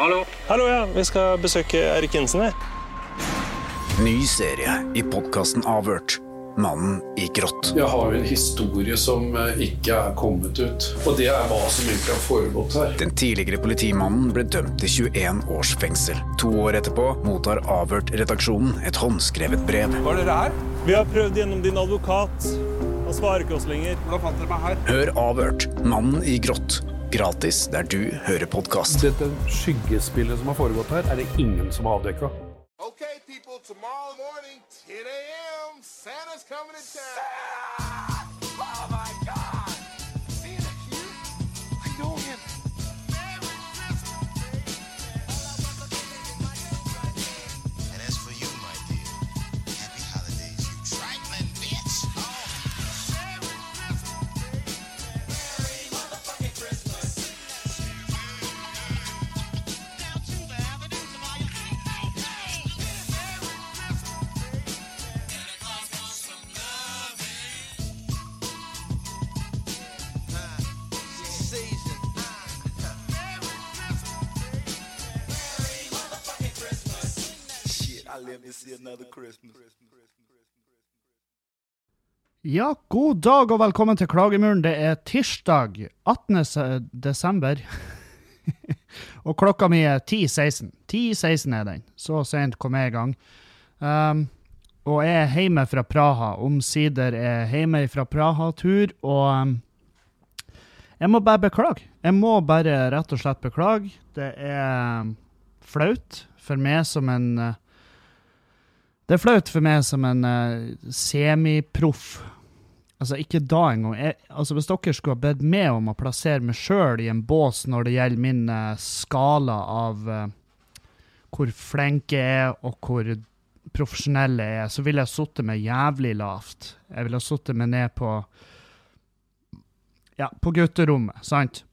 Hallo? Hallo, ja. Vi skal besøke Erik Jensen her. Ny serie i podcasten Avhørt. Mannen i grått. Jeg har jo en historie som ikke kommet ut, og det hva som egentlig har foregått her. Den tidligere politimannen ble dømt til 21 års fengsel. 2 år etterpå mottar Avhørt-redaksjonen et håndskrevet brev. Hva er dere her? Vi har prøvd gjennom din advokat. Han svarer ikke oss lenger. Hvordan fant dere meg her? Hør Avhørt. Mannen i grått. Gratis der du hører podcast. Dette skyggespillet som har foregått her, det ingen som har avdekket. Okay, people, tomorrow morning, 10 a.m., Santa's coming to town. Oh my God! Santa here? I know him. And as for you, my dear, happy holidays, you trifling bitch. Merry motherfucking Christmas. Down to the avenue to my Ja, god dag og velkommen til Klagemuren. Det tirsdag 18. desember, og klokka mi 10:16. 10:16 den, så sent kom jeg i gang. Og jeg hjemme fra Praha, omsider hjemme fra Praha-tur, og jeg må bare beklage. Jeg må bare rett og slett beklage. Det flaut for meg som en... Det flaut for meg som en semiproff. Altså, ikke da en gang. Altså, hvis dere skulle ha bedt meg om å plassere meg selv i en bås når det gjelder min skala av hvor flink jeg og hvor profesjonell jeg så ville jeg suttet meg jævlig lavt. Jeg ville ha suttet meg ned på gutterommet, sant?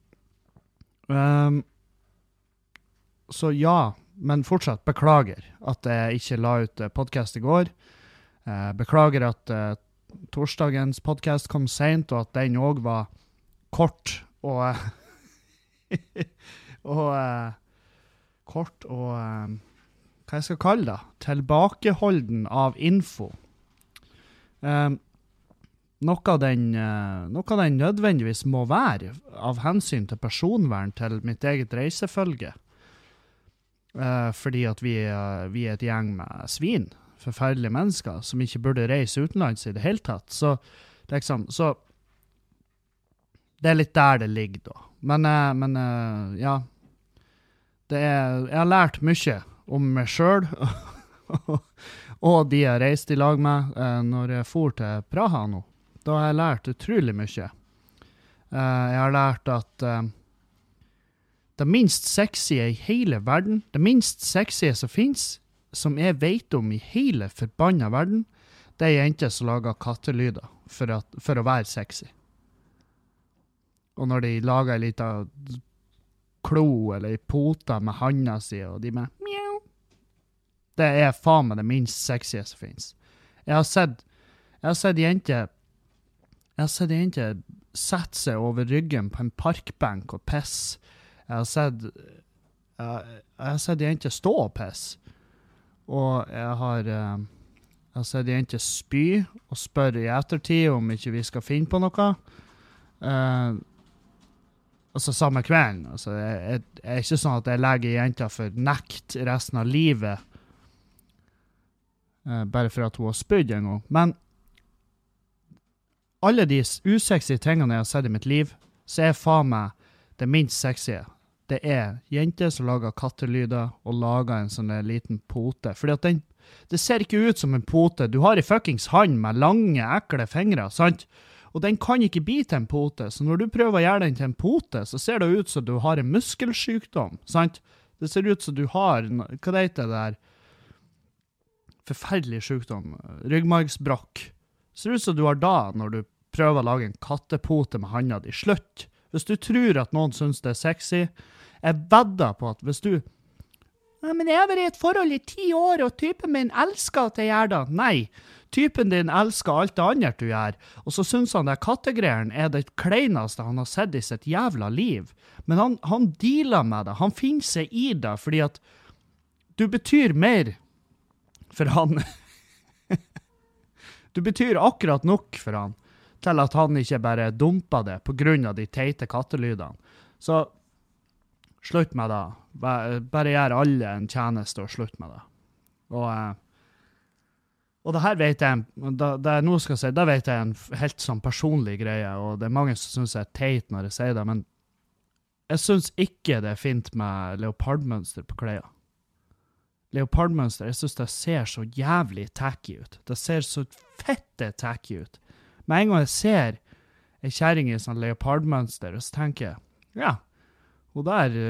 Så ja, men fortsatt beklager at jeg ikke la ut podcast i går. Beklager at torsdagens podcast kom sent, og at den også var kort og hva jeg skal kalle det? Tilbakeholden av info. Noe av den nødvendigvis må være av hensyn til personvern til mitt eget reisefølge. Fordi at vi et gjeng med svin, forferdelige mennesker, som ikke burde reise utenlands i det hele tatt. Så det litt der det ligger da. Men ja, jeg har lært mye om meg selv, og de jeg reiste i lag med når jeg for til Praha nå. Da har jeg lært utrolig mye. Jeg har lært at det minst sexy i hele verden, det minst sexy som finnes, som jeg vet om i hele forbanna verden, det jenter som lager kattelyder for å være sexy. Og når de lager en liten klo eller en pota med handa si, og de med mjau, det faen meg det minst sexy som finnes. Jeg har sett jenter sette seg over ryggen på en parkbenk og piss. Jeg har sett jenter stå og piss. Og jeg har sett jenter spy og spørre i ettertid om ikke vi skal finne på noe. Altså samme kvelden. Altså, jeg ikke sånn at jeg legger jenter for nekt resten av livet bare for at hun har spydd en gang. Men alle de usexy tingene jeg har sett i mitt liv, så faen meg det minst sexy. Det jenter som lager kattelyder og lager en sånn liten pote. Fordi at det ser ikke ut som en pote. Du har en fuckings hand med lange, ekle fingre, sant? Og den kan ikke bite en pote. Så når du prøver å gjøre den til en pote, så ser det ut som du har en muskelsykdom, sant? Det ser ut som du har, hva det heter det der? Forferdelig sykdom. Ryggmargsbrokk. Det ser ut som du har da, når du prøver å lage en kattepote med handa di. Slutt. Hvis du tror at noen synes det sexy, jeg vedder på at hvis du Nei, men jeg har vært i et forhold i 10 år, og typen min elsker at jeg gjør det. Nei, typen din elsker alt det andre du gjør, og så synes han det kattegreieren er det kleineste han har sett i sitt jævla liv. Men han dealer med det, han finner seg i det, fordi at du betyr mer for han. Du betyr akkurat nok for han, til at han ikke bare dumper det på grunn av de teite kattelydene. Så slutt med det. Bare gjør alle en tjeneste og slutt med det. Og det her vet jeg, det jeg nå skal si, det vet jeg en helt sånn personlig greie, og det er mange som synes jeg er teit når jeg sier det, men jeg synes ikke det er fint med leopardmønster på klær. Leopardmønster, jeg synes det ser så jævlig tacky ut. Det ser så fette tacky ut. Med en gang jeg ser en kjæring i sånn leopardmønster, så tenker jeg, ja, hun der,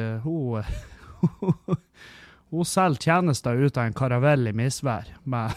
hun selger tjenester ut av en karavell i misvær med...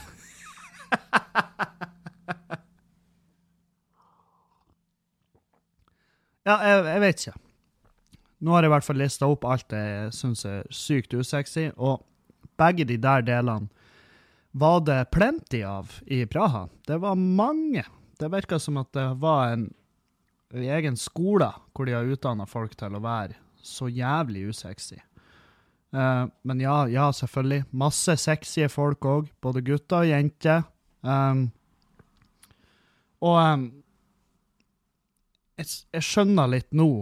Ja, jeg vet ikke. Nå har jeg i hvert fall listet opp alt det jeg synes er sykt usexy, og begge de der delene var det plenty av i Praha. Det var mange. Det virket som at det var en egen skole hvor de har utdannet folk til å være så jævlig usexy. Men ja, selvfølgelig. Masse sexy folk også, både gutter og jenter. Jeg skjønner litt nå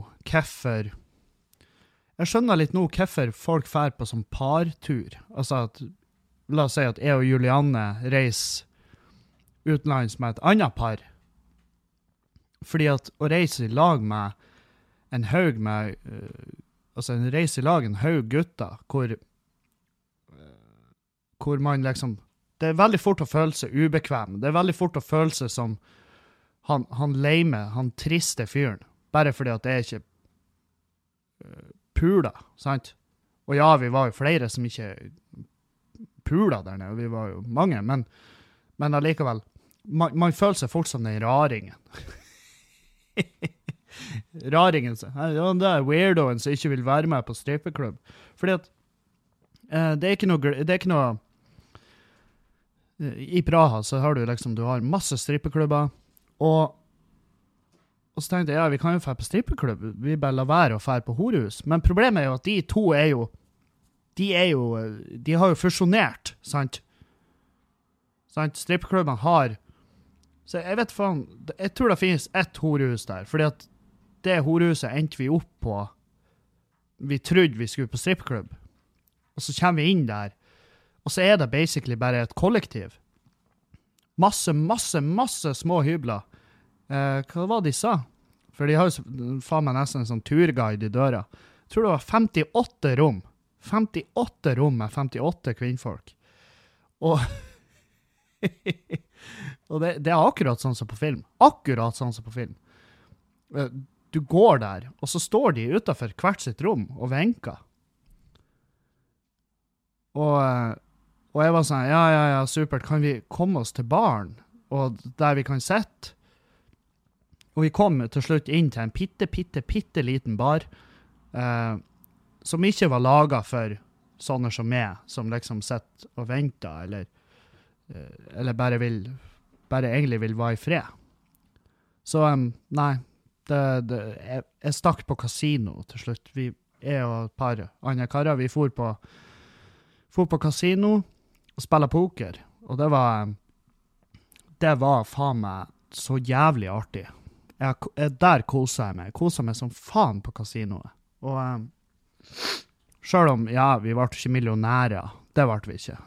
hvorfor folk fer på sånn partur. Altså at, la oss si at jeg og Julianne reiser utenlands med et annet par. Fordi at å reise i lag med en haug med, en reise i lag en haug gutter, hvor man liksom, det er veldig fort å føle seg ubekvem. Det er veldig fort å føle seg som han leime, han triste fyren, bare fordi at det er ikke pula, sant? Og ja, vi var jo flere som ikke pula der nede, vi var jo mange, men allikevel, man føler seg fort som den raringen. Raringen, ja, det er weirdoen som ikke vil være med på strippeklubb. Fordi at det er ikke noe i Praha så har du har masse strippeklubber, og så tenkte jeg, ja, vi kan jo fære på strippeklubb, vi bare la være å fære på horehus. Men problemet er jo at de to de har jo fusjonert, sant? Strippeklubben har, så jeg vet faen, jeg tror det finnes ett horehus der, fordi at det horehuset endte vi opp på, vi trodde vi skulle på strippeklubb, og så kommer vi inn der, og så er det basically bare et kollektiv. Masse små hybler. Hva var det de sa? For de har jo faen meg nesten en sånn turguide i døra. Jeg tror det var 58 rom. 58 rom med 58 kvinnfolk. Og og det er akkurat sånn som på film. Akkurat sånn som på film. Du går der, og så står de utenfor hvert sitt rom og venker. Og jeg var sånn, ja, supert, kan vi komme oss til baren, og der vi kan sette? Og vi kom til slutt inn til en pitte liten bar, som ikke var laget for sånne som meg, som liksom sitter og venter, eller bare egentlig vil være i fred. Så, nei, jeg stakk på kasino til slutt. Jeg og et par andre karer, vi for på kasino og spille poker, og det var faen meg så jævlig artig. Der koset jeg meg som faen på kasinoet, og selv om, ja, vi var ikke millionærer, det var vi ikke.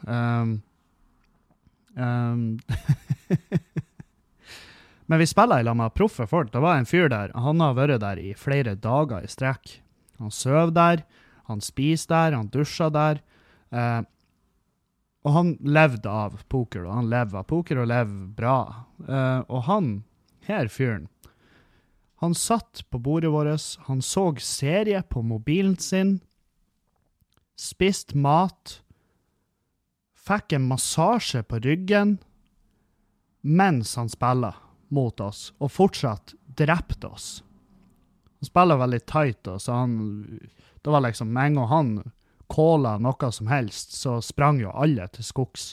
Men vi spiller i lag med proffe folk. Det var en fyr der, han har vært der i flere dager i strekk. Han søv der, han spiser der, han dusjer der, og han levde av poker, og han lever av poker og lever bra. Og han, her fyren, han satt på bordet vårt, han så serie på mobilen sin, spist mat, fikk en massasje på ryggen, mens han spiller mot oss, og fortsatt drepte oss. Han spiller veldig tight, og så det var liksom, med en gang han kåla noe som helst, så sprang jo alle til skogs.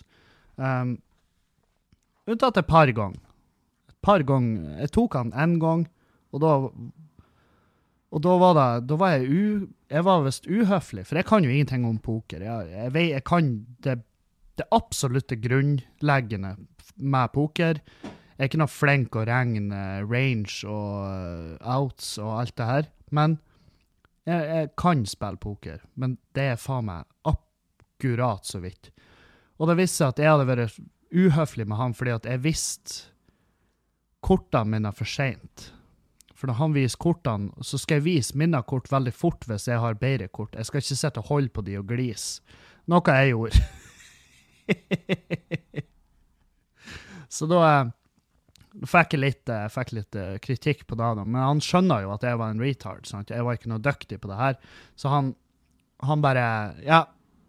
Unntatt et par ganger. Jeg tok han en gang, og da var jeg var vist uhøflig, for jeg kan jo ingenting om poker. Jeg kan det absolutte grunnleggende med poker. Jeg er ikke noe flink å regne range og outs og alt det her, men jeg kan spille poker, men det er faen meg akkurat så vidt. Og det visste at jeg hadde vært uhøflig med han, fordi at jeg visste kortene mine for sent. For når han viser kortene, så skal jeg vise mine kort veldig fort hvis jeg har bedre kort. Jeg skal ikke sitte og holde på de og glise. Noe jeg gjorde. Så da fikk jeg litt kritikk på det, men han skjønner jo at jeg var en retard, sant? Jeg var ikke noe dyktig på det her. Så han bare, ja,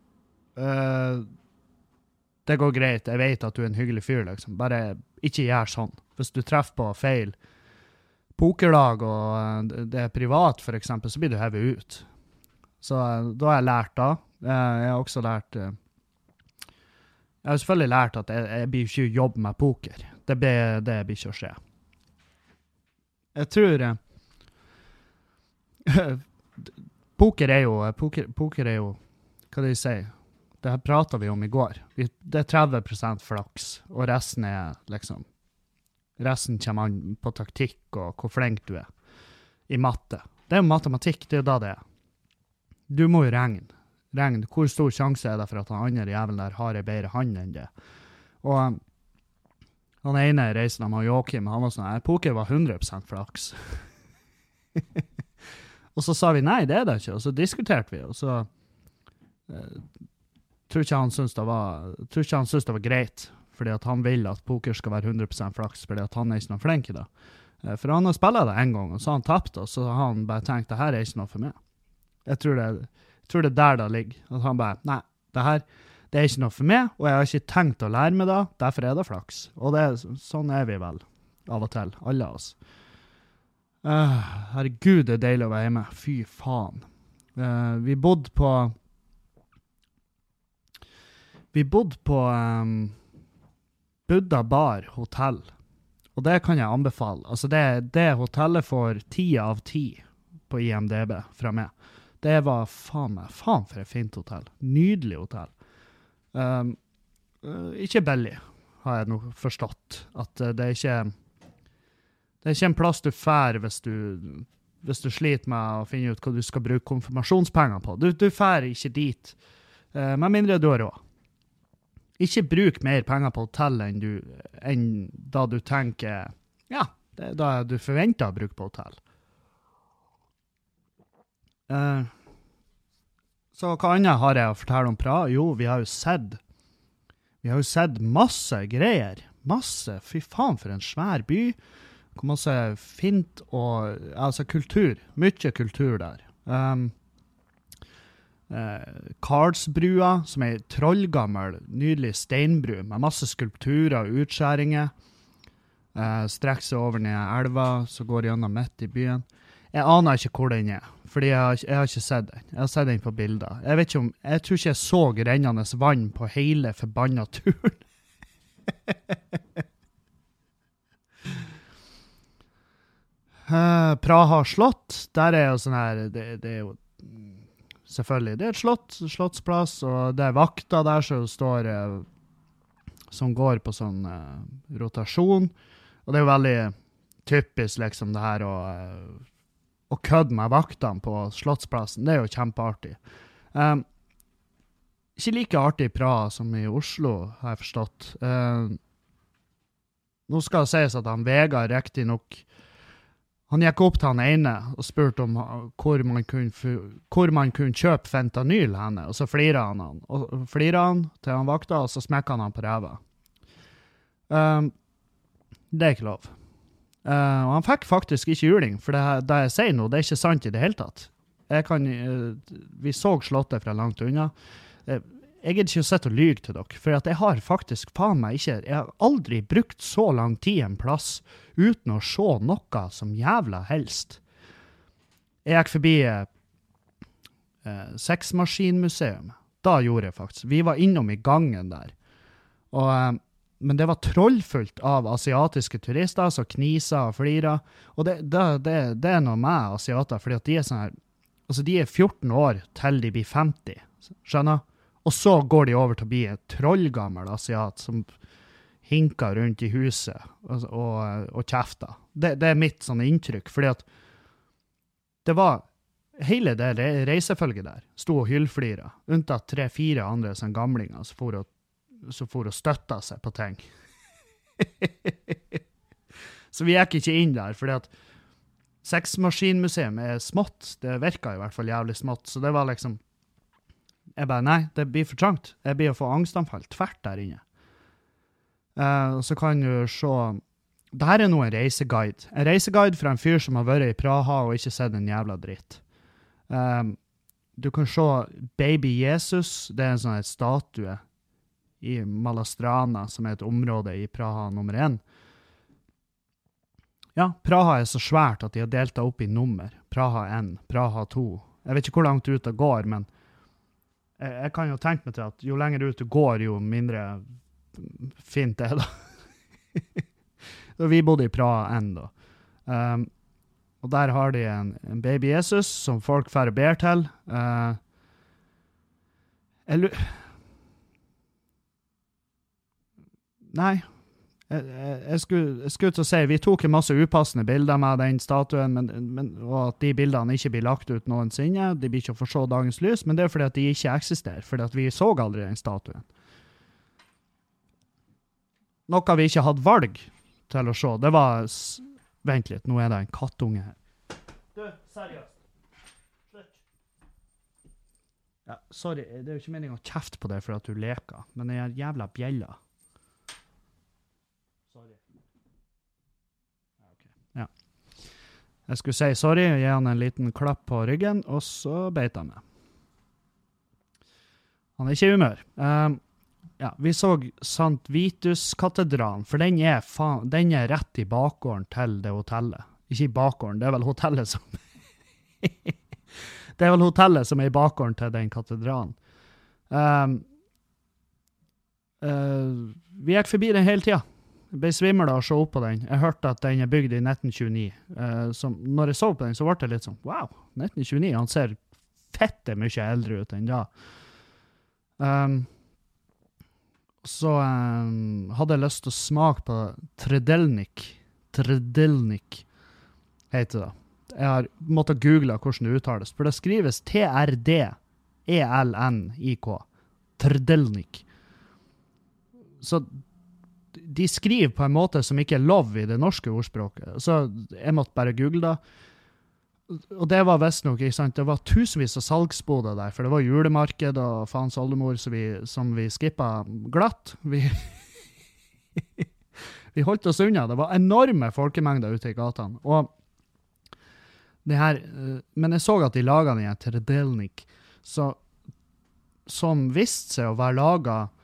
det går greit, jeg vet at du er en hyggelig fyr, liksom. Bare ikke gjør sånn. Hvis du treffer på feil pokerlag, og det er privat, for eksempel, så blir du hevet ut. Så da har jeg lært da. Jeg har også lært... Jeg har selvfølgelig lært at jeg blir ikke jobbe med poker. Det blir ikke å skje. Jeg tror... Poker er jo... Hva det sier? Det her pratet vi om i går. Det er 30% flaks, og resten er liksom... Resten kommer an på taktikk og hvor flink du er i matte. Det er jo matematikk, det er jo da det er. Du må jo regne. Hvor stor sjanse er det for at han andre jævelen der har en bedre hand enn det? Og han ene reisen av Joachim, han var sånn, poker var 100% flaks. Og så sa vi, nei, det er det ikke. Og så diskuterte vi, og så tror ikke han syntes det var greit. Fordi at han vil at poker skal være 100% flaks, fordi at han er ikke noe flink i det. For han har spillet det en gang, og så har han tapt, og så har han bare tenkt, det her er ikke noe for meg. Jeg tror det er der det ligger. At han bare, nei, det er ikke noe for meg, og jeg har ikke tenkt å lære meg det, derfor er det flaks. Og sånn er vi vel, av og til, alle av oss. Herregud, det er deilig å være hjemme. Fy faen. Vi bodde på Buddha Bar hotell, og det kan jeg anbefale. Altså det hotellet får 10 av 10 på IMDb fra meg. Det var faen for et fint hotell. Nydelig hotell. Ikke billig, har jeg nok forstått. At det er ikke en plass du fær hvis du sliter med å finne ut hva du skal bruke konfirmasjonspenger på. Du fær ikke dit, med mindre du har råd. Ikke bruk mer penger på hotell enn da du tenker, ja, da du forventer å bruke på hotell. Så hva annet har jeg å fortelle om Praha? Jo, vi har jo sett masse greier. Masse, fy faen for en svær by. Hvor masse fint og, altså kultur. Mye kultur der. Karlsbrua, som er trollgammel, nydelig steinbru, med masse skulpturer og utskjæringer. Strekker seg over ned i elva, så går gjennom midt i byen. Jeg aner ikke hvor den er, fordi jeg har ikke sett den. Jeg har sett den på bilder. Jeg tror ikke jeg så rennende vann på hele forbannet turen. Praha slott, der er jo sånn her, det er jo selvfølgelig, det er et slottsplass, og det er vakter der som står, som går på sånn rotasjon, og det er jo veldig typisk liksom det her å kødde med vaktene på slottsplassen. Det er jo kjempeartig. Ikke like artig i Praha som i Oslo, har jeg forstått. Nå skal det sies at han Vegard riktig nok, han gikk opp til han ene og spurte om hvor man kunne kjøpe fentanyl henne, og så flirer han til han vakta, og så smekker han på ræva. Det er ikke lov. Og han fikk faktisk ikke juling, for det jeg sier nå, det er ikke sant i det hele tatt. Vi så slottet fra langt unna. Jeg er ikke sett å lyge til dere, for at jeg har faktisk faen meg ikke, jeg har aldri brukt så lang tid en plass uten å se noe som jævla helst. Jeg gikk forbi sexmaskinmuseum. Da gjorde jeg faktisk. Vi var innom I gangen der. Men det var trollfullt av asiatiske turister som kniser og flirer. Og det noe med asiater, fordi at de sånn her, altså de 14 år til de blir 50, skjønner? Og så går de over til å bli et trollgammel asiat som hinker rundt I huset og kjefter. Det mitt sånn inntrykk, fordi at det var hele det reisefølget der, stod og hyllflira, unntatt 3-4 andre sånn gamlinger som for å støtte seg på ting. Så vi gikk ikke inn der, fordi at sexmaskinmuseum smått, det virket I hvert fall jævlig smått, så det var liksom, jeg bare, nei, det blir for trangt. Jeg blir å få angstanfall tvert der inne. Og så kan du se, dette nå en reiseguide. En reiseguide fra en fyr som har vært I Praha og ikke sett en jævla dritt. Du kan se Baby Jesus, det en sånn statue I Malastrana, som et område I Praha nummer 1. Ja, Praha så svært at de har delt det opp I nummer. Praha 1, Praha 2. Jeg vet ikke hvor langt ut det går, men jeg kan jo tenke meg til at jo lenger ut det går, jo mindre fint det da. Så vi bodde I Praha 1 da. Og der har de en baby Jesus som folk færre ber til. Nei, jeg skulle til å si, vi tok en masse upassende bilder med den statuen, og at de bildene ikke blir lagt ut noensinne, de blir ikke å få se dagens lys, men det fordi at de ikke eksisterer, fordi at vi så aldri den statuen. Noe vi ikke hadde valg til å se, det var, vent litt, nå det en kattunge her. Du, seriøst. Slutt. Ja, sorry, det jo ikke meningen å kjefte på deg for at du leker, men det jævla bjella. Sorry. Okay. Ja. Jeg skulle si sorry, gi han en liten klapp på ryggen, og så beit han med. Han ikke I humør. Ja, vi så St. Vitus-katedralen, for den den rett I bakgården til det hotellet. Ikke I bakgården, det vel hotellet som... det vel hotellet som I bakgården til den katedralen. Vi gikk forbi den hele tiden. Jeg ble svimmel av å se opp på den. Jeg hørte at den bygd I 1929. Når jeg så på den, så ble det litt sånn, wow, 1929, han ser fette mye eldre ut enn da. Så hadde jeg lyst til å smake på Tredelnik. Tredelnik heter det. Jeg har måttet google hvordan det uttales, for det skrives T-R-D-E-L-N-I-K. Tredelnik. Så de skriver på en måte som ikke lov I det norske ordspråket. Så jeg måtte bare google det. Og det var vest nok, ikke sant? Det var tusenvis av salgsboder der, for det var julemarked og faens oldemor som vi skippet glatt. Vi holdt oss unna. Det var enorme folkemengder ute I gatene. Og det her, men jeg så at de laget den til Tredelnik, som visste seg å være laget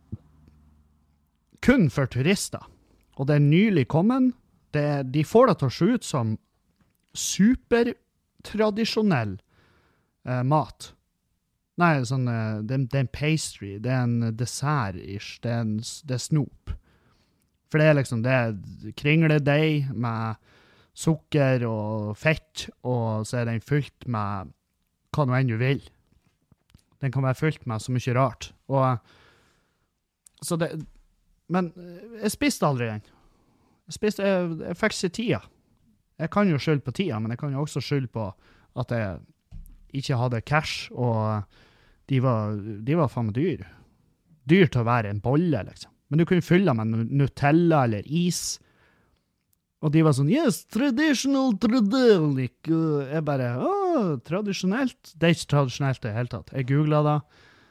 kun for turister. Og det nylig kommet. De får det til å se ut som supertradisjonell mat. Nei, sånn, det en pastry, det en dessert-ish, det snop. For det liksom, det kringledeig med sukker og fett, og så den fylt med hva nå enn du vil. Den kan være fylt med så mye rart. Og så det, men jeg spiste aldri den. Jeg fikk ikke tida. Jeg kan jo skylde på tida, men jeg kan jo også skylde på at jeg ikke hadde cash, og de var faen meg dyr. Dyr til å være en bolle, liksom. Men du kunne fylle med Nutella eller is. Og de var sånn, yes, traditional Tredelnik. Og jeg bare, tradisjonelt. Det ikke tradisjonelt I hele tatt. Jeg googlet det.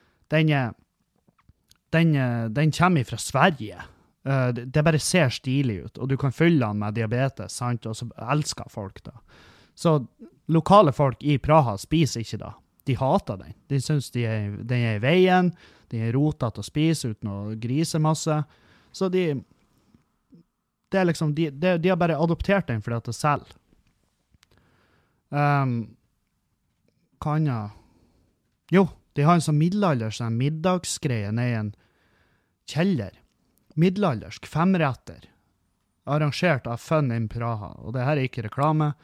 Den kommer fra Sverige. Det bare ser stilig ut, og du kan fylle den med diabetes, sant? Og så elsker folk det. Så lokale folk I Praha spiser ikke det. De hater den. De synes den I veien, de rotet å spise uten å grise masse. Så det liksom, de har bare adoptert den fordi at det selv. Kan jeg? Jo, de har en sånn middelalder, sånn middagsgreie ned i en kjeller. Middelaldersk, 5-retter. Arrangert av Fun in Praha. Og det her er ikke reklame.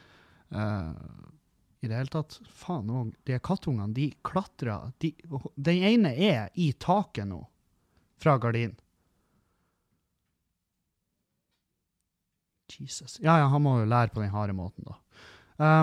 I det hele tatt, faen også, de kattungene, de klatrer, den ene er i taket nå, fra gardinen. Jesus. Ja, han må jo lære på den harde måten da.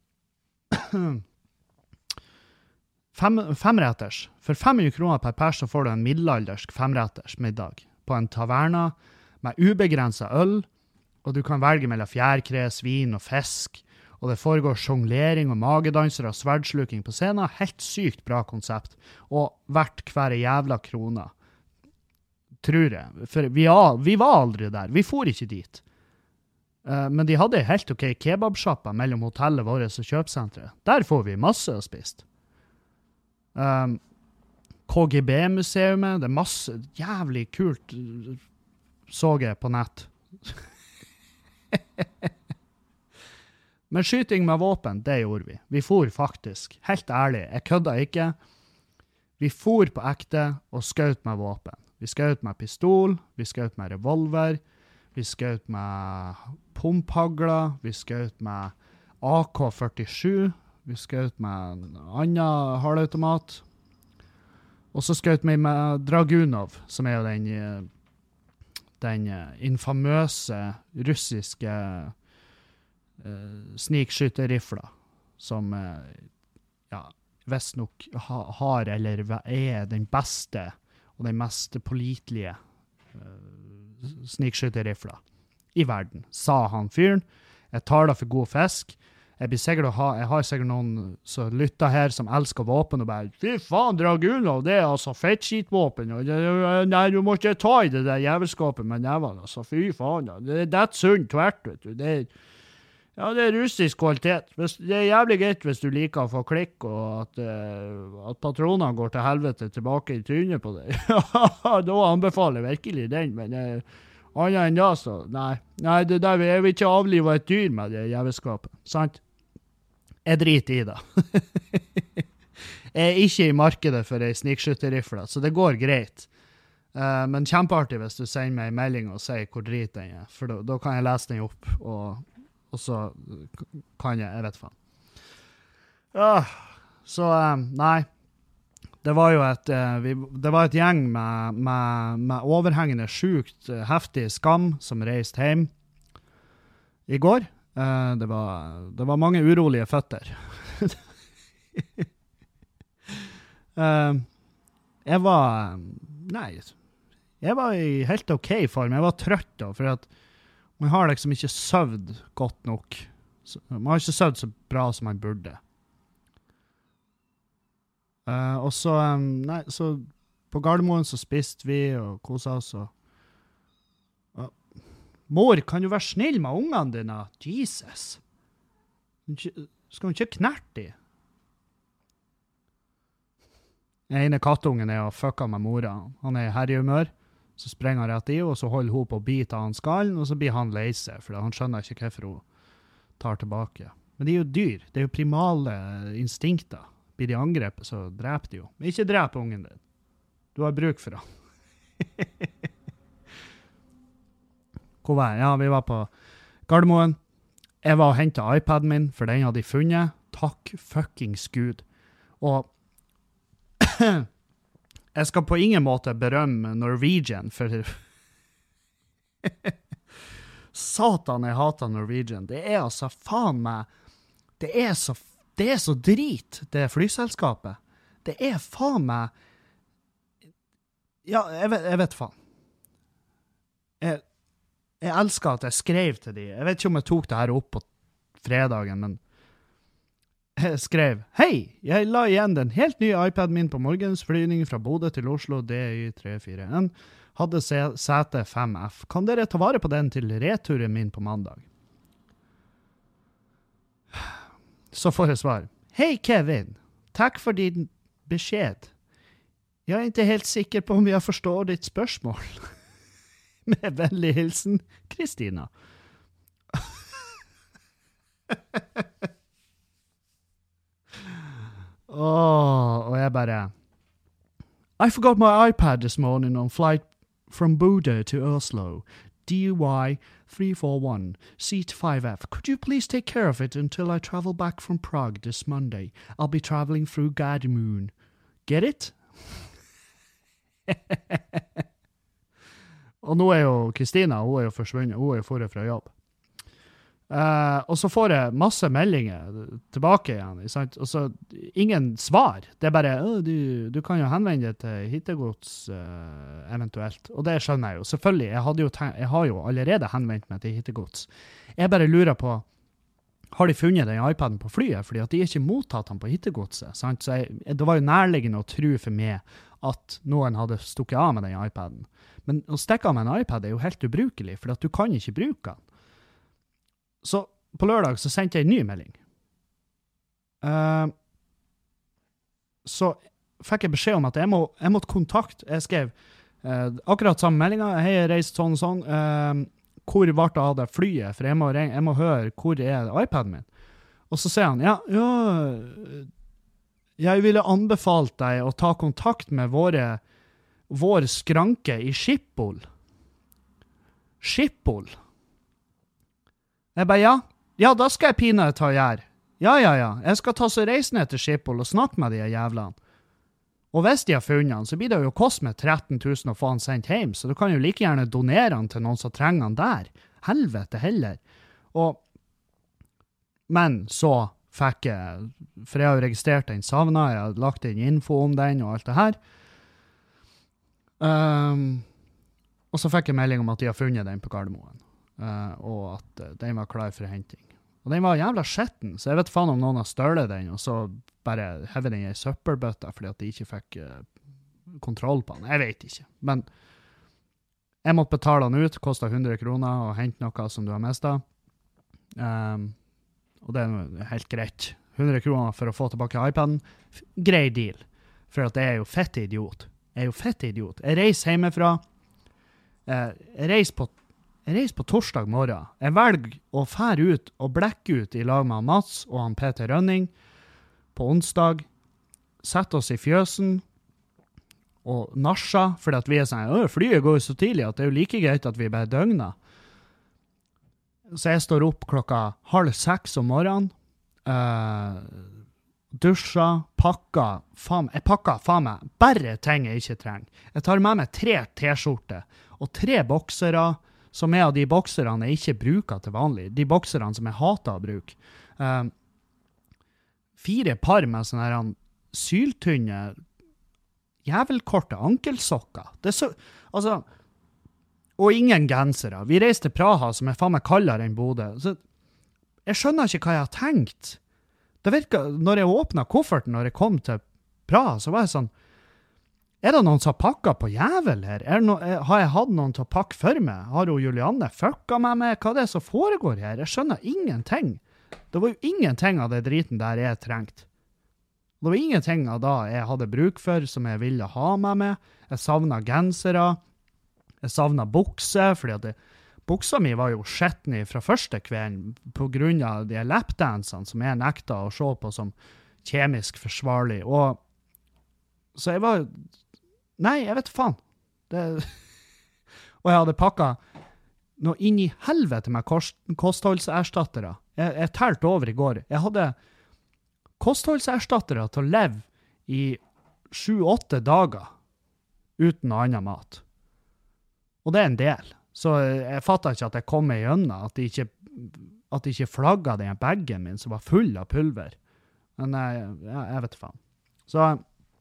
5-retters. For 500 kroner per pers så får du en middelaldersk 5-retters middag på en taverna med ubegrenset øl, og du kan velge mellom fjærkre, svin og fisk, og det foregår sjonglering og magedanser og sverdsluking på scenen. Helt sykt bra konsept, og verdt hver jævla krona, tror jeg. For vi var aldri der, vi for ikke dit. Men de hadde helt ok kebabshopper mellom hotellet vårt og kjøpsentret. Der får vi masse å spist. KGB-museumet, det er masse jævlig kult, så jeg på nett. Men skyting med våpen, det gjorde vi. Vi for faktisk, helt ærlig, jeg kødda ikke. Vi for på ekte og skjøt med våpen. Vi skjøt med pistol, vi skjøt med revolver, vi skjøt med pumphagler, vi skjøt med AK-47, vi skjøt med en annen halvautomat. Og så skjøt vi med Dragunov, som er jo den infamøse russiske snikskytterrifla, som visst nok har eller er den beste og den mest pålitelige snikskytterrifla i verden, sa han fyren. Jeg tar det for god fisk. Jeg har sikkert noen som lytter her som elsker våpen og bare, fy faen, Dragunov, det er altså fettskitvåpen. Nei, du må ikke ta i det der jævelskapet med nevene, altså, fy faen. Det er sunn tvert, vet du. Det er russisk kvalitet. Det er jævlig greit hvis du liker å få klikk, og at patronene går til helvete tilbake i trynet på deg. Da anbefaler jeg virkelig den, men annet enn da, så nei, det der, jeg vil ikke avlive et dyr med det jævelskapet, sant? Jeg driter i det. Jeg er ikke i markedet for en snikskytterrifle, så det går greit. Men kjempeartig hvis du sender meg en melding og sier hvor drit den er, for da kan jeg lese den opp, og så kan jeg vet faen. Så, nei. Det var jo et gjeng med overhengende sjukt heftig skam som reiste hjem i går. Det var mange urolige føtter. Jeg var i helt ok form. Jeg var trøtt da, for at man har liksom ikke søvd godt nok. Man har ikke søvd så bra som man burde. Og så, så på Gardermoen så spiste vi og koset oss. Mor, kan du være snill med ungene dine? Jesus. Skal hun ikke knerte de? Den ene kattungen er og fucka med mora. Han er i herjehumør. Så sprenger han rett i, og så holder hun på å bite av han skallen, og så blir han lei seg, for han skjønner ikke hvorfor hun tar tilbake. Men det er jo dyr. Det er jo primale instinkter. Blir de angrepet, så dreper de jo. Men ikke drep ungen din. Du har bruk for han. Hvor var jeg? Ja, vi var på Gardermoen. Jeg var og hentet iPaden min, for den hadde jeg funnet. Takk fuckings Gud. Og jeg skal på ingen måte berømme Norwegian, for satan, jeg hater Norwegian. Det er altså faen meg, det er så drit, det flyselskapet. Det er faen meg, ja, jeg vet faen. Jeg elsker at jeg skrev til de. Jeg vet ikke om jeg tok det her opp på fredagen, men jeg skrev, hei, jeg la igjen den helt nye iPaden min på morgens flyvning fra Bodø til Oslo, DY341, hadde sete 5F. Kan dere ta vare på den til returen min på mandag? Så får jeg svar. Hei Kevin, takk for din beskjed. Jeg er ikke helt sikker på om jeg forstår ditt spørsmål. Med vennlig hilsen, Kristina. Og jeg bare I forgot my iPad this morning on flight from Bodø to Oslo. DY 341, seat 5F. Could you please take care of it until I travel back from Prague this Monday? I'll be traveling through Gardermoen. Get it? Og nå jo Kristina, hun jo forsvunnet, hun jo forrige fra jobb. Og så får jeg masse meldinger tilbake igjen, sant? Og så ingen svar. Det bare, du kan jo henvende deg til hittegods eventuelt. Og det skjønner jeg jo. Selvfølgelig, jeg har jo allerede henvendt meg til hittegods. Jeg bare lurer på, har de funnet den iPaden på flyet? Fordi at de ikke mottatt den på hittegodset, sant? Så det var jo nærliggende å tro for meg at noen hadde stukket av med den iPaden. Men å stikke av med en iPad jo helt ubrukelig, for at du kan ikke bruke den. Så på lørdag så sendte jeg en ny melding. Så fikk jeg beskjed om at jeg måtte kontakte, jeg skrev akkurat samme meldinga, hei, jeg reist sånn og sånn, hvor ble det av det flyet, for jeg må høre hvor iPaden min. Og så sier han, jeg ville anbefalt deg å ta kontakt med vår skranke i Schiphol. Schiphol? Jeg bare, ja, da skal jeg pinadø ta og gjøre. Ja, jeg skal ta så reise ned til Schiphol og snakke med de jævlene. Og hvis de har funnet han, så blir det jo kost med 13 000 å få han sendt hjem, så du kan jo like gjerne donere han til noen som trenger han der. Helvete heller. Men så fikk jeg, for jeg har jo registrert den savnet, jeg har lagt inn info om den og alt det her. Og så fikk jeg melding om at de har funnet den på Gardermoen. Og at den var klar for henting. Og den var jævla skjetten, så jeg vet faen om noen har stølet den, og så bare hever den i søppelbøtta, fordi at de ikke fikk kontroll på den. Jeg vet ikke. Men jeg måtte betale den ut, kostet 100 kroner, og hente noe som du har mistet. Og det helt greit. 100 kroner for å få tilbake iPaden. Grei deal. For at jeg jo fett idiot. Jeg reiser hjemmefra. Jeg reiser på torsdag morgen. Jeg velger å fære ut og blekke ut i lag med Mats og han Peter Rønning på onsdag. Sette oss i fjøsen og nasja, fordi at vi sånn, flyet går jo så tidlig at det jo like greit at vi bare døgner. Så jeg står opp 5:30 om morgenen, dusja, jeg pakker faen meg bare ting jeg ikke trenger. Jeg tar med meg 3 t-skjorter og 3 boksere, som av de bokserne jeg ikke bruker til vanlig. De bokserne som jeg hater å bruke. 4 par med sånne her syltynne, jævelkorte ankelsokker. Det så, altså, og ingen gensere. Vi reiste til Praha, som faen meg kaldere enn Bodø. Så jeg skjønner ikke hva jeg har tenkt. Det virker, når jeg åpnet kofferten, når jeg kom til Praha, så var jeg sånn, er det noen som har pakket på jævel her? Har jeg hatt noen til å pakke for meg? Har Julianne fucka med meg? Hva er det som foregår her? Jeg skjønner ingenting. Det var jo ingenting av det driten der jeg trengte. Det var ingenting av det jeg hadde bruk for, som jeg ville ha med meg. Jeg savnet gensere. Jeg savnet bukse, fordi at buksa mi var jo skjetten fra første kvelden på grunn av de lapdansene som jeg nekta å se på som kjemisk forsvarlig. Og så jeg var nei, jeg vet faen. Og jeg hadde pakket noe inn i helvete med kostholdserstattere. Jeg talte over i går. Jeg hadde kostholdserstattere til å leve i 7-8 dager uten noe annet mat. Og det en del. Så jeg fattet ikke at jeg kom meg gjennom, at de ikke flagget den bagen min som var full av pulver. Men jeg vet faen. Så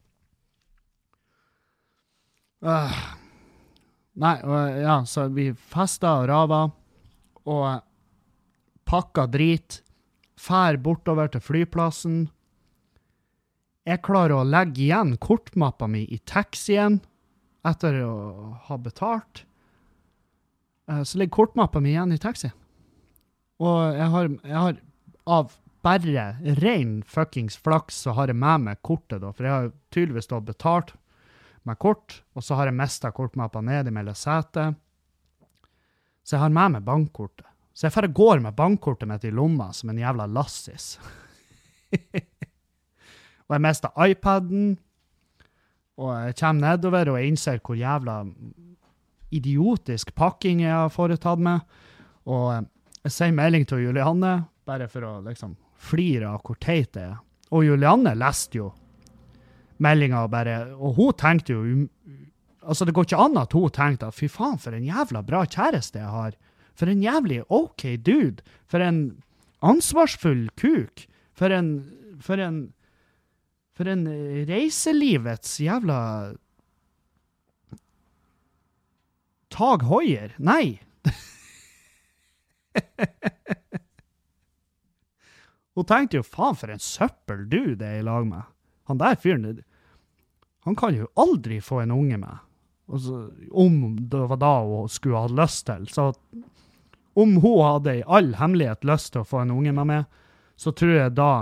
nei, ja, så vi festet og rava og pakket drit, fær bortover til flyplassen. Jeg klarer å legge igjen kortmappa mi i taxien etter å ha betalt. Så ligger kortmappa mi igjen i taxien. Og jeg har av bare ren fuckings flaks så har jeg med meg kortet da, for jeg har tydeligvis da betalt med kort, og så har jeg mistet kortmappa ned i mellom sete. Så jeg har med meg bankkortet. Så jeg går med bankkortet mitt i lomma som en jævla lassis. Og jeg mistet iPaden, og jeg kommer nedover, og jeg innser hvor jævla idiotisk pakking jeg har foretatt meg. Og jeg sier melding til Julianne, bare for å liksom flire av hvor teit det er. Og Julianne leste jo meldingen bare, og hun tenkte jo, altså det går ikke an at hun tenkte, fy faen, for en jævla bra kjæreste jeg har. For en jævlig ok dude. For en ansvarsfull kuk. For en reiselivets jævla Tag Hoyer. Nei. Hun tenkte jo, faen for en søppel du det er i lag med. Han der fyren, han kan jo aldri få en unge med. Og så, om det var da hun skulle ha lyst til. Så om hun hadde i all hemmelighet lyst til å få en unge med meg, så tror jeg da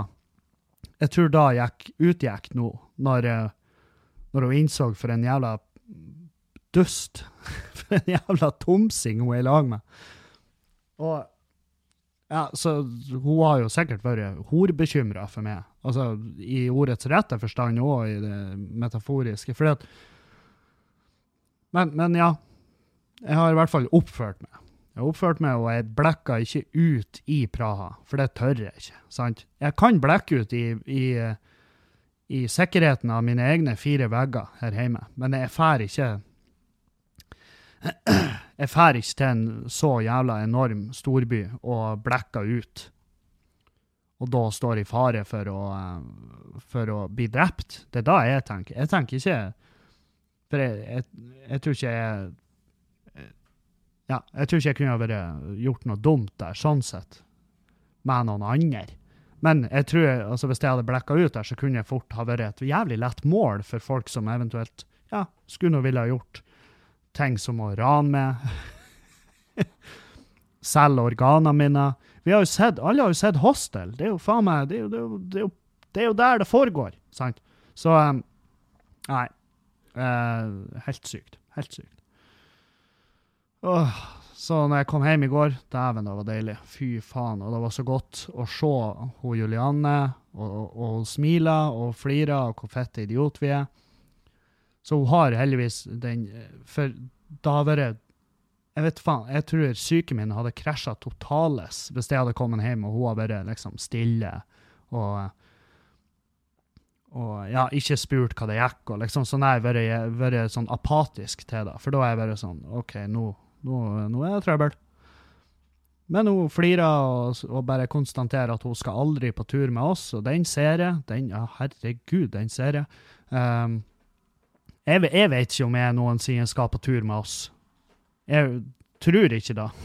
utgikk nå, når hun innså for en jævla dust, for en jævla tomsing hun er i lag med. Og ja, så hun har jo sikkert vært horbekymret for meg. Altså, i ordets rette forstand og i det metaforiske. Fordi at, men ja, jeg har i hvert fall oppført meg. Jeg har oppført meg, og jeg blekker ikke ut i Praha, for det tør jeg ikke, sant? Jeg kan blekke ut i sikkerheten av mine egne 4 vegger her hjemme, men jeg fer ikke til en så jævla enorm storby og blekker ut, og da står i fare for å bli drept. Det er da jeg tenker. Jeg tenker ikke, for jeg tror ikke jeg tror ikke jeg kunne ha gjort noe dumt der, sånn sett, med noen andre. Men jeg tror, altså hvis jeg hadde blekket ut der, så kunne jeg fort ha vært et jævlig lett mål for folk som eventuelt, ja, skulle nå ville ha gjort ting som å rane med, selge organene mine. Alle har jo sett Hostel. Det er jo faen meg, det er jo der det foregår, sant? Så, nei, helt sykt. Så når jeg kom hjem i går, dæven, det var deilig. Fy faen, og det var så godt å se hun Julianne, og hun smiler og flirer, og hvor fett idiot vi er. Så hun har heldigvis den, for da har vært, jeg vet faen, jeg tror syken min hadde krasjet totales hvis jeg hadde kommet hjem, og hun har vært liksom stille, og ja, ikke spurt hva det gikk, og liksom sånn er jeg vært sånn apatisk til det, for da er jeg bare sånn, ok, nå er det trøbbel. Men hun flirer og bare konstaterer at hun skal aldri på tur med oss, og den ser jeg, herregud, den ser jeg. Jeg vet ikke om jeg noensinne skal på tur med oss. Jeg tror ikke da.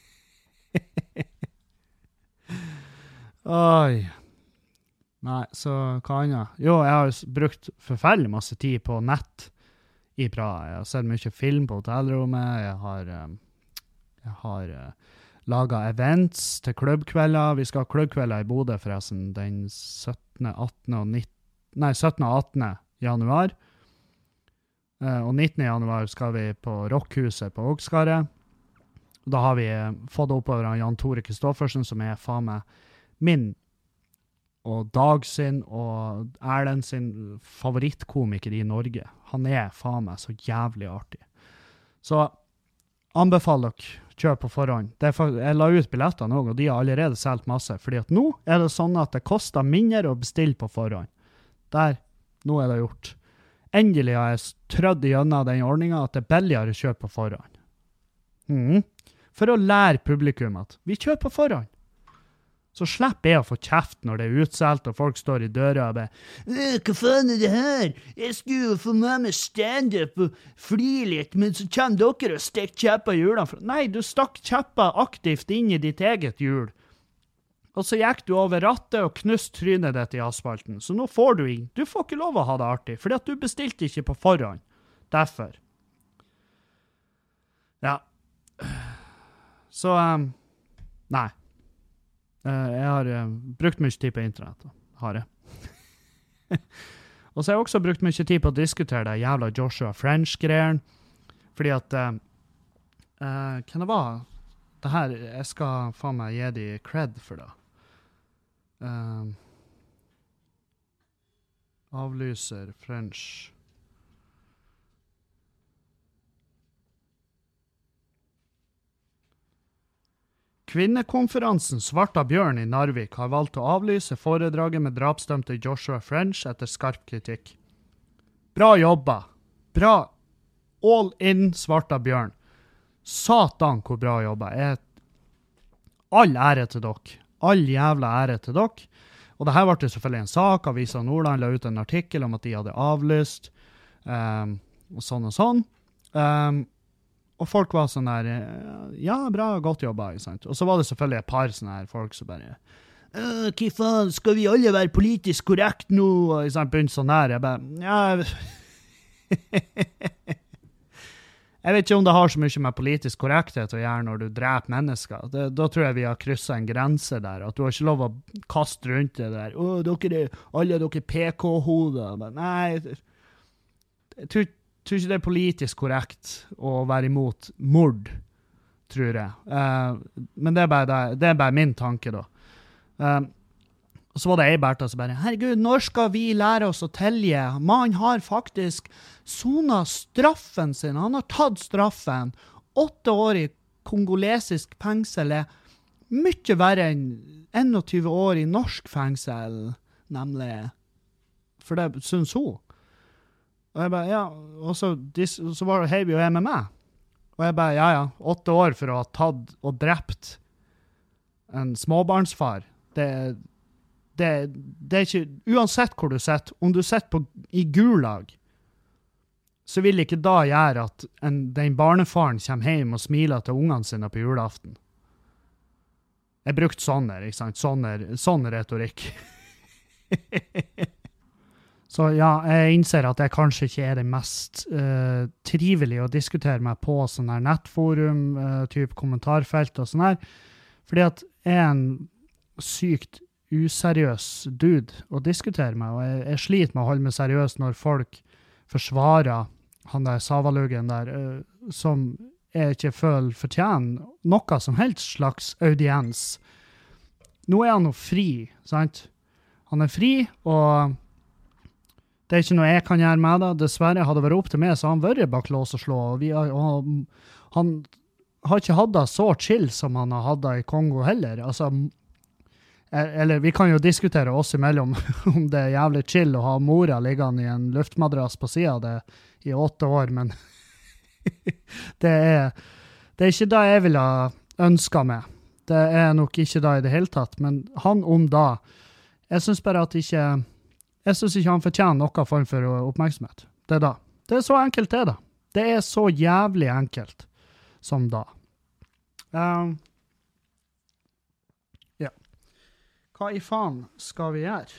Oi. Nei, så hva annet? Jo, jeg har brukt forferdelig masse tid på nett i Praha. Jeg har sett mye film på hotellrommet. Jeg har laget events til klubbkvelder. Vi skal ha klubbkvelder i Bodø forresten den 17. og 18. januar. Og 19. januar skal vi på Rockhuset på Ågskaret. Da har vi fått oppover av Jan Tore Kristoffersen, som er faen meg min og Dag sin og Erlend sin favorittkomiker i Norge. Han er faen meg så jævlig artig. Så anbefaler dere kjøp på forhånd. Jeg la ut billettene også, og de har allerede solgt masse, fordi at nå er det sånn at det koster mindre å bestille på forhånd. Nå er det gjort. Endelig har jeg trødd gjennom den ordningen at det er billigere å kjøpe på forhånd. For å lære publikum at vi kjøper på forhånd. Så slipper jeg å få kjeft når det er utselt, og folk står i døra og bare «Hva faen er det her? Jeg skulle jo få med meg stand-up og fly litt, men så kommer dere og stikker kjepper i hjulene». Nei, du stakk kjepper aktivt inn i ditt eget hjul. Og så gikk du over rattet og knust trynet ditt i asfalten. Så nå får du inn. Du får ikke lov å ha det artig, fordi at du bestilte ikke på forhånd. Derfor. Ja. Så, nei. Jeg har brukt mye tid på internett, har jeg. Og så har jeg også brukt mye tid på å diskutere det jævla Joshua French-greieren, fordi at, kan det være, det her, jeg skal faen meg gi de cred for det. Avlyser French. Kvinnekonferansen Svarta Bjørn i Narvik har valgt å avlyse foredraget med drapsdømte Joshua French etter skarp kritikk. Bra jobba. Bra. All in Svarta Bjørn. Satan hvor bra jobba. All ære til dere. All jævla ære til dere. Og det her ble det selvfølgelig en sak. Avisa Nordland la ut en artikkel om at de hadde avlyst. Og sånn. Og folk var sånn der, ja, bra, godt jobba, ikke sant? Og så var det selvfølgelig et par sånne her folk som bare, hva faen, skal vi alle være politisk korrekt nå? Og ikke sant, begynte sånn her, jeg bare, ja, jeg vet ikke om det har så mye med politisk korrekthet å gjøre når du dreper mennesker. Da tror jeg vi har krysset en grense der, at du har ikke lov å kaste rundt det der. Alle dere PK-hoder. Nei, jeg tror ikke det er politisk korrekt å være imot mord, tror jeg. Men det er bare min tanke da. Og så var det Eiberta som bare, herregud, når skal vi lære oss å telje? Man har faktisk sonet straffen sin. Han har tatt straffen. 8 år i kongolesisk fengsel er mye verre enn 21 år i norsk fengsel, nemlig. For det synes hun. Og jeg bare, ja, og så var det heiv jo jeg med meg. Og jeg bare, ja, 8 år for å ha tatt og drept en småbarnsfar. Det er ikke, uansett hvor du sitter, om du sitter i gulag, så vil ikke da gjøre at den barnefaren kommer hjem og smiler til ungene sine på julaften. Jeg brukte ikke sant? Sånn retorikk. Så ja, jeg innser at jeg kanskje ikke er det mest trivelige å diskutere meg på sånn her nettforum, typ kommentarfelt og sånn her, fordi at jeg er en sykt useriøs dude å diskutere med, og jeg sliter med å holde meg seriøs når folk forsvarer han der Savaluggen der, som jeg ikke føler fortjener noe som helst slags audiens. Nå er han jo fri, sant? Han er fri, og det er ikke noe jeg kan gjøre med det. Dessverre hadde det vært opp til meg, så han vært bak lås og slå, og han har ikke hatt det så chill som han har hatt det i Kongo heller. Altså, eller vi kan jo diskutere oss imellom om det er jævlig chill å ha mora liggende i en luftmadrass på siden av det i 8 år, men det er ikke det jeg ville ønske meg. Det er nok ikke det i det hele tatt, men han om da, jeg synes bare at jeg synes ikke han fortjener noen form for oppmerksomhet. Det er da. Det er så enkelt det da. Det er så jævlig enkelt som da. Ja. Hva i faen skal vi gjøre?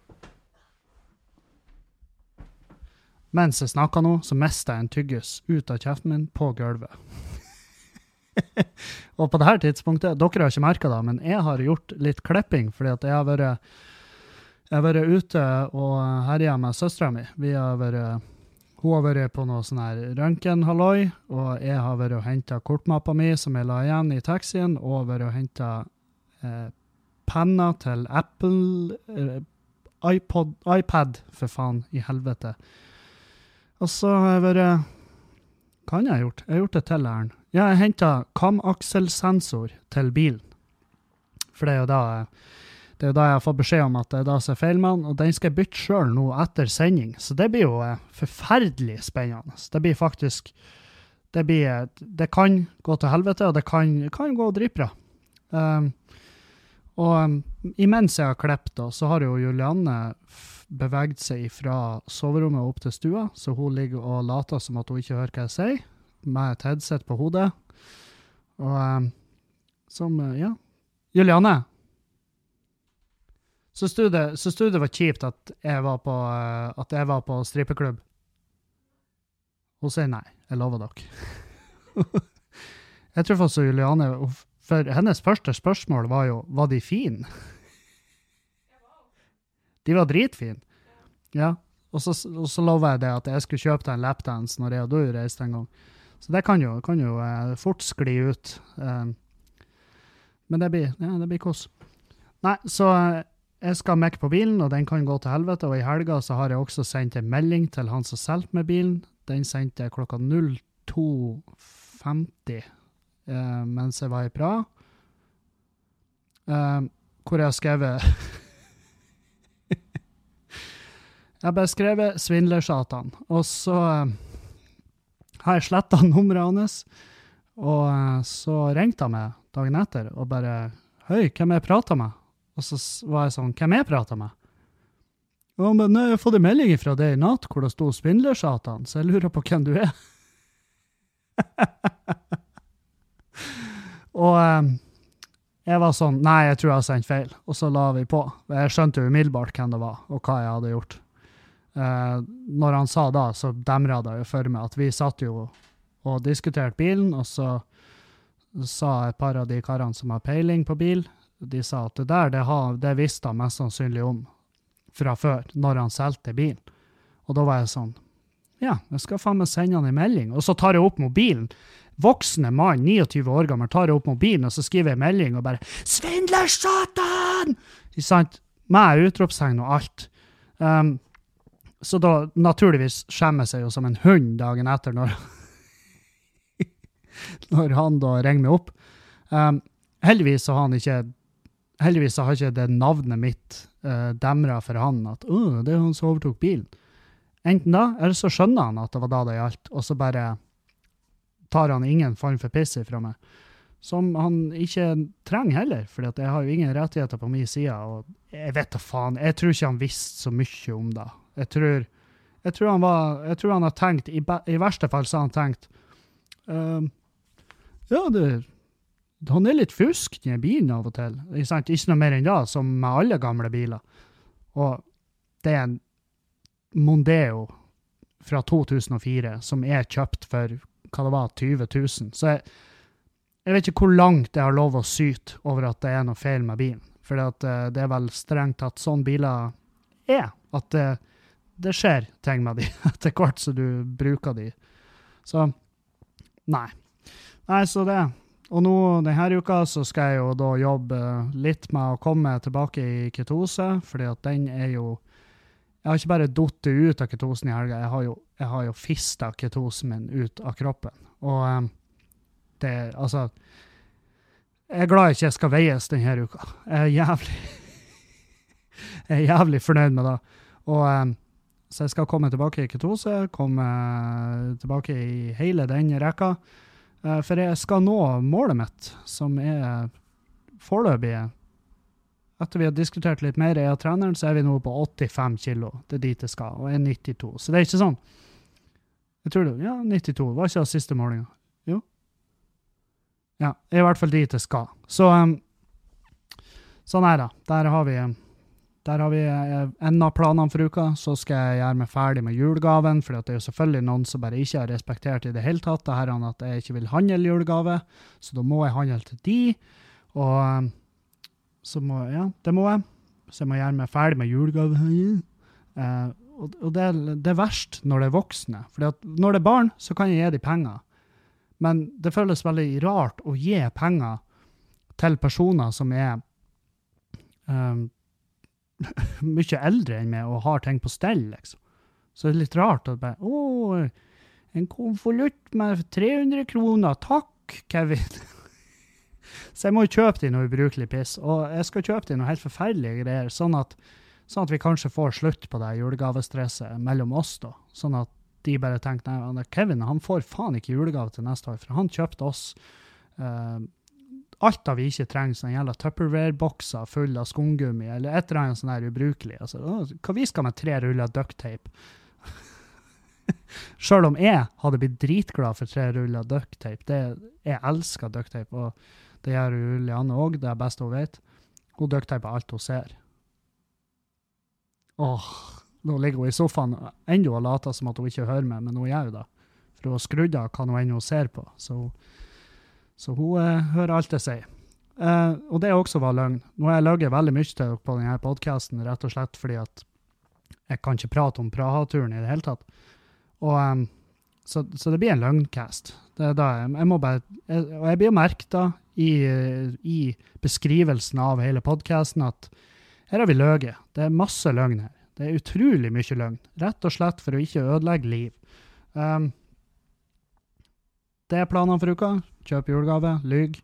Mens jeg snakker nå, så mister jeg en tyggis ut av kjeften min på gulvet. Og på dette tidspunktet, dere har ikke merket det, men jeg har gjort litt klipping, fordi at jeg har vært ute og herjet med søsteren min. Hun har vært på noe sånn her røntgenhalløy, og jeg har vært og hentet kortmappa mi som jeg la igjen i taxien, og vært og hentet penner til Apple, iPad, for faen, i helvete. Og så har jeg vært, hva har jeg gjort? Jeg har gjort det til læreren. Ja, jeg hentet kamakselsensor til bilen. For det er jo da jeg har fått beskjed om at det er da som er feil med den, og den skal jeg bytte selv nå etter sending. Så det blir jo forferdelig spennende. Det blir faktisk, det kan gå til helvete, og det kan gå dritbra. Og imens jeg har klept da, så har jo Julianne beveget seg fra soverommet opp til stua, så hun ligger og later som at hun ikke hører hva jeg sier, med et headset på hodet. Og ja, Julianne, så stod det var kjipt at jeg var på strippeklubb. Hun sier nei, jeg lover dere. Jeg tror faktisk Julianne, for hennes første spørsmål var jo, var de fine? De var dritfine. Ja, og så lover jeg det at jeg skulle kjøpe deg en lapdance når jeg og du reiste en gang. Så det kan jo fort skli ut. Men det blir kos. Nei, så jeg skal mekke på bilen, og den kan gå til helvete, og i helga så har jeg også sendt en melding til han som solgte med bilen. Den sendte jeg klokka 02:50 mens jeg var i Praha. Hvor jeg har skrevet jeg bare skrevet svindlersatan, og så har jeg slettet nummeret hans, og så ringte han meg dagen etter, og bare, «Hei, hvem jeg pratet med?» Og så var jeg sånn, «Hvem jeg pratet med?» Og han bare, «Nei, jeg har fått en melding fra deg i natt, hvor det stod svindlersatan, så jeg lurer på hvem du er.» Og jeg var sånn, «Nei, jeg tror jeg har sendt feil», og så la vi på. Jeg skjønte jo umiddelbart hvem det var, og hva jeg hadde gjort. Når han sa da, så demret det jo for meg at vi satt jo og diskuterte bilen, og så sa et par av de karene som har peiling på bil, de sa at det der, det visste han mest sannsynlig om fra før, når han solgte bilen. Og da var jeg sånn, ja, jeg skal faen meg sende han en melding. Og så tar jeg opp mobilen. Voksne mann, 29 år gammel, tar jeg opp mobilen, og så skriver jeg en melding og bare, «Svindlersatan!» Ikke sant? Med utropstegn og alt. Så da naturligvis skjemmer seg jo som en hund dagen etter når han da ringer meg opp. Heldigvis har ikke det navnet mitt demret for han at det er han som overtok bilen. Enten da, eller så skjønner han at det var da det gjaldt, og så bare tar han ingen form for piss ifra meg. Som han ikke trenger heller, for jeg har jo ingen rettigheter på min side, og jeg vet da faen, jeg tror ikke han visste så mye om det. Jeg tror han har tenkt, i verste fall så har han tenkt, ja, han er litt fusk, den bilen av og til. Ikke noe mer enn det, som med alle gamle biler. Og det er en Mondeo fra 2004 som er kjøpt for, hva det var, 20 000. Så jeg vet ikke hvor langt jeg har lov å syte over at det er noe feil med bilen. For det er vel strengt at sånne biler er, at det skjer ting med de etter hvert så du bruker de. Så, nei, så det. Og nå, denne uka, så skal jeg jo da jobbe litt med å komme tilbake i ketose, fordi at den er jo, jeg har ikke bare dottet ut av ketosen i helga, jeg har jo fistet ketosen min ut av kroppen. Og det, altså, jeg er glad ikke jeg skal veies denne uka. Jeg er jævlig fornøyd med det. Og så jeg skal komme tilbake i ketose, komme tilbake i hele den rekka, for jeg skal nå målet mitt, som er foreløpig. Etter vi har diskutert litt mer i treneren, så er vi nå på 85 kilo. Det er dit jeg skal, og jeg er 92. Så det er ikke sånn. Jeg tror det, ja, 92. Var ikke det siste målingen? Jo. Ja, jeg er i hvert fall dit jeg skal. Så, sånn er det. Der har vi en av planene for uka, så skal jeg gjøre meg ferdig med julegaven, for det er jo selvfølgelig noen som bare ikke har respektert i det hele tatt, det her er at jeg ikke vil handle julegave, så da må jeg handle til de, og så må jeg, så jeg må gjøre meg ferdig med julegave, og det er verst når det er voksne, for når det er barn, så kan jeg gi de penger, men det føles veldig rart å gi penger til personer som er mye eldre enn meg og har ting på stell, liksom. Så det er litt rart at bare, en konvolutt med 300 kroner, takk, Kevin. Så jeg må jo kjøpe de noe ubrukelig piss, og jeg skal kjøpe de noe helt forferdelige greier, sånn at vi kanskje får slutt på det julegavestresset mellom oss da, sånn at de bare tenker, nei, Kevin, han får faen ikke julegave til neste år, for han kjøpte oss alt av vi ikke trenger, sånne jævla Tupperware-bokser full av skongummi, eller et eller annet sånn her ubrukelig. Altså, hva vi skal med 3 ruller duct tape? Selv om jeg hadde blitt dritglad for 3 ruller duct tape, jeg elsker duct tape, og det gjør Julianne også, det er best hun vet. Hun duct tape alt hun ser. Nå ligger hun i sofaen, enda hun later som at hun ikke hører meg, men hun gjør jo det. For hun har skrudd av hva hun enda ser på, så hun hører alt jeg sier. Og det også var løgn. Nå har jeg løgget veldig mye til dere på denne podcasten, rett og slett fordi at jeg kan ikke prate om Praha-turen i det hele tatt. Og så det blir en løgncast. Det er da, jeg må bare, og jeg blir merkt da i beskrivelsen av hele podcasten at Her har vi løget. Det er masse løgn her. Det er utrolig mye løgn. Rett og slett for å ikke ødelegge liv. Det er planene for uka. Kjøp julegave, lyg.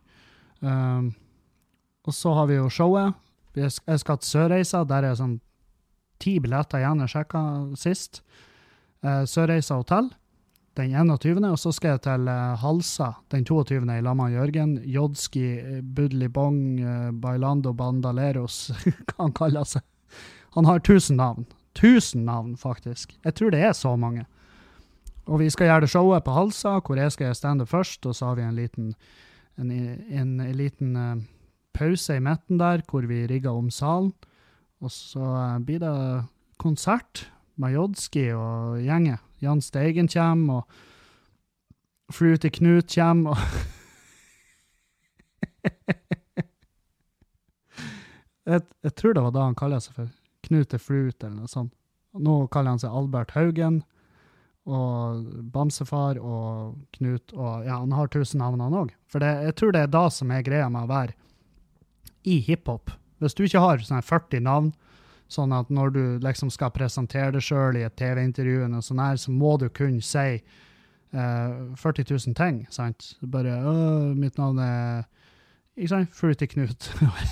Og så har vi jo showet. Jeg skal til Sørreisa, der er sånn 10 billetter igjen jeg sjekket sist. Sørreisa hotell, den 21. Og så skal jeg til Halsa, den 22. I Lama Jørgen. Jodski, Budlibong, Bailando, Bandaleros, hva han kaller seg. Han har 1000 navn. 1000 navn, faktisk. Jeg tror det er så mange. Og vi skal gjøre det showet på Halsa, hvor jeg skal stande først, og så har vi en liten pause i midten der, hvor vi rigger om salen. Og så blir det konsert med Jodski og gjengen. Jan Steigen kommer, og Fruity Knut kommer, og jeg tror det var da han kallet seg for Knut er Fruit, eller noe sånt. Nå kaller han seg Albert Haugen, og Bamsefar, og Knut, og ja, han har 1000 navn han også. For jeg tror det er da som er greia med å være i hiphop. Hvis du ikke har sånne 40 navn, sånn at når du liksom skal presentere deg selv i et TV-intervju og sånn her, så må du kunne si 40 000 ting, sant? Bare, mitt navn er, ikke sant? Fruity Knut.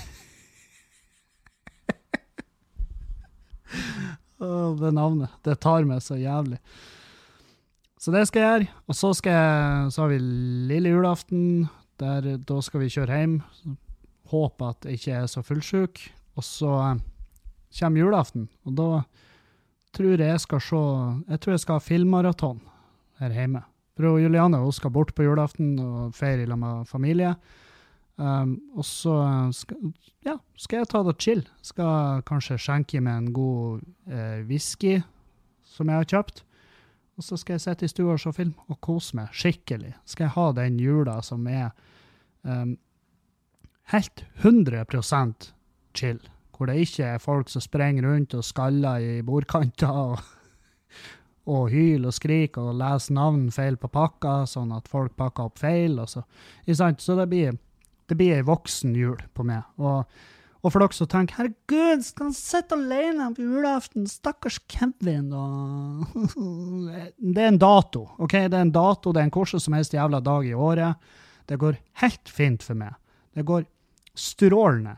Det navnet, det tar meg så jævlig. Så det skal jeg gjøre, og så har vi lille julaften, da skal vi kjøre hjem, håper at jeg ikke er så fullsjuk, og så kommer julaften, og da tror jeg jeg skal ha filmmaraton her hjemme. For Juliane, hun skal bort på julaften og feire med familie, og så skal jeg ta det chill. Skal kanskje skjenke med en god whisky som jeg har kjøpt, og så skal jeg sette i stua og se film og kose meg skikkelig. Skal jeg ha den jula som er helt 100% chill, hvor det ikke er folk som sprenger rundt og skaller i bordkanter og hyler og skriker og leser navn feil på pakka, sånn at folk pakker opp feil. Så det blir en voksen jul på meg. Og for dere som tenker, herregud, skal han sitte alene på julaften? Stakkars Kevin. Det er en dato, ok? Det er en dato, det er en hvordan som helst jævla dag i året. Det går helt fint for meg. Det går strålende.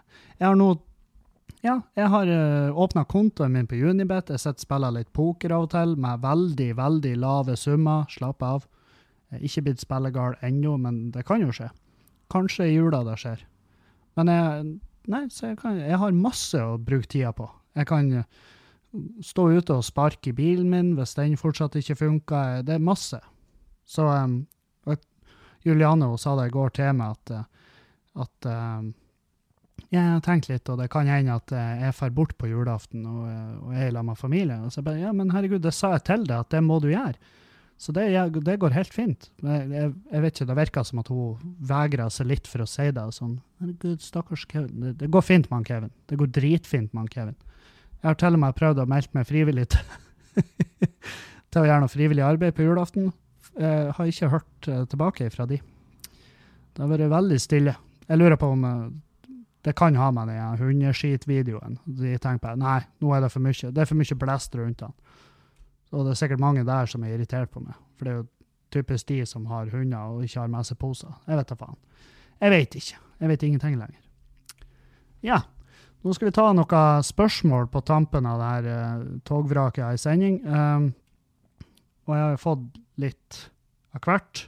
Jeg har åpnet kontoen min på Unibet. Jeg sitter og spiller litt poker av og til, med veldig, veldig lave summer. Slapp av. Jeg er ikke blitt spillegal ennå, men det kan jo skje. Kanskje i jula det skjer. Men jeg har masse å bruke tida på. Jeg kan stå ute og sparke i bilen min hvis den fortsatt ikke funker. Det er masse. Så Juliane sa det i går til meg at jeg tenkte litt, og det kan hende at jeg fer bort på julaften og jeg la med familie. Og så bare, ja, men herregud, det sa jeg til deg at det må du gjøre. Så det går helt fint. Jeg vet ikke, det virker som at hun vegrer seg litt for å si det. Sånn, herregud, stakkars Kevin. Det går fint med han Kevin. Det går dritfint med han Kevin. Jeg har til og med prøvd å melde meg frivillig til å gjøre noe frivillig arbeid på julaften. Jeg har ikke hørt tilbake fra de. Det har vært veldig stille. Jeg lurer på om det kan ha med den hundeskitvideoen. De tenker på, nei, nå er det for mye. Det er for mye blest rundt han. Og det er sikkert mange der som er irritert på meg. For det er jo typisk de som har hunder og ikke har med seg poser. Jeg vet da faen. Jeg vet ikke. Jeg vet ingenting lenger. Ja, nå skal vi ta noen spørsmål på tampen av det her togvraket i sending. Og jeg har fått litt av hvert.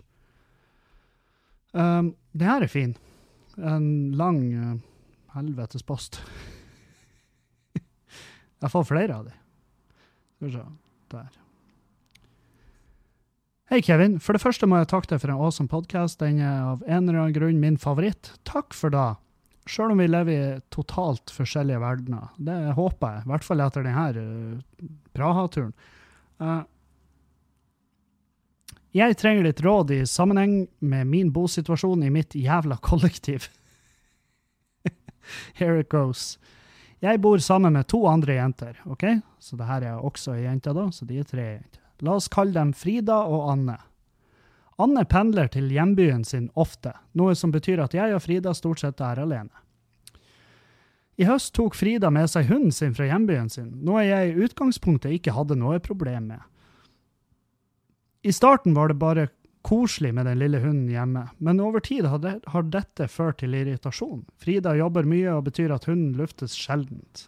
Det her er fin. En lang helvetes post. Jeg får flere av de. Skal vi se. Der. Hei Kevin, for det første må jeg takke deg for en awesome podcast. Den er av en eller annen grunn min favoritt. Takk for det. Selv om vi lever i totalt forskjellige verdener. Det håper jeg, i hvert fall etter denne Praha-turen. Jeg trenger litt råd i sammenheng med min bosituasjon i mitt jævla kollektiv. Here it goes. Jeg bor sammen med 2 andre jenter, ok? Så det her er også en jente da, så de er 3 jenter. La oss kalle dem Frida og Anne. Anne pendler til hjembyen sin ofte, noe som betyr at jeg og Frida stort sett er alene. I høst tok Frida med seg hunden sin fra hjembyen sin, noe jeg i utgangspunktet ikke hadde noe problem med. I starten var det bare koselig med den lille hunden hjemme, men over tid har dette ført til irritasjon. Frida jobber mye og betyr at hunden luftes sjeldent.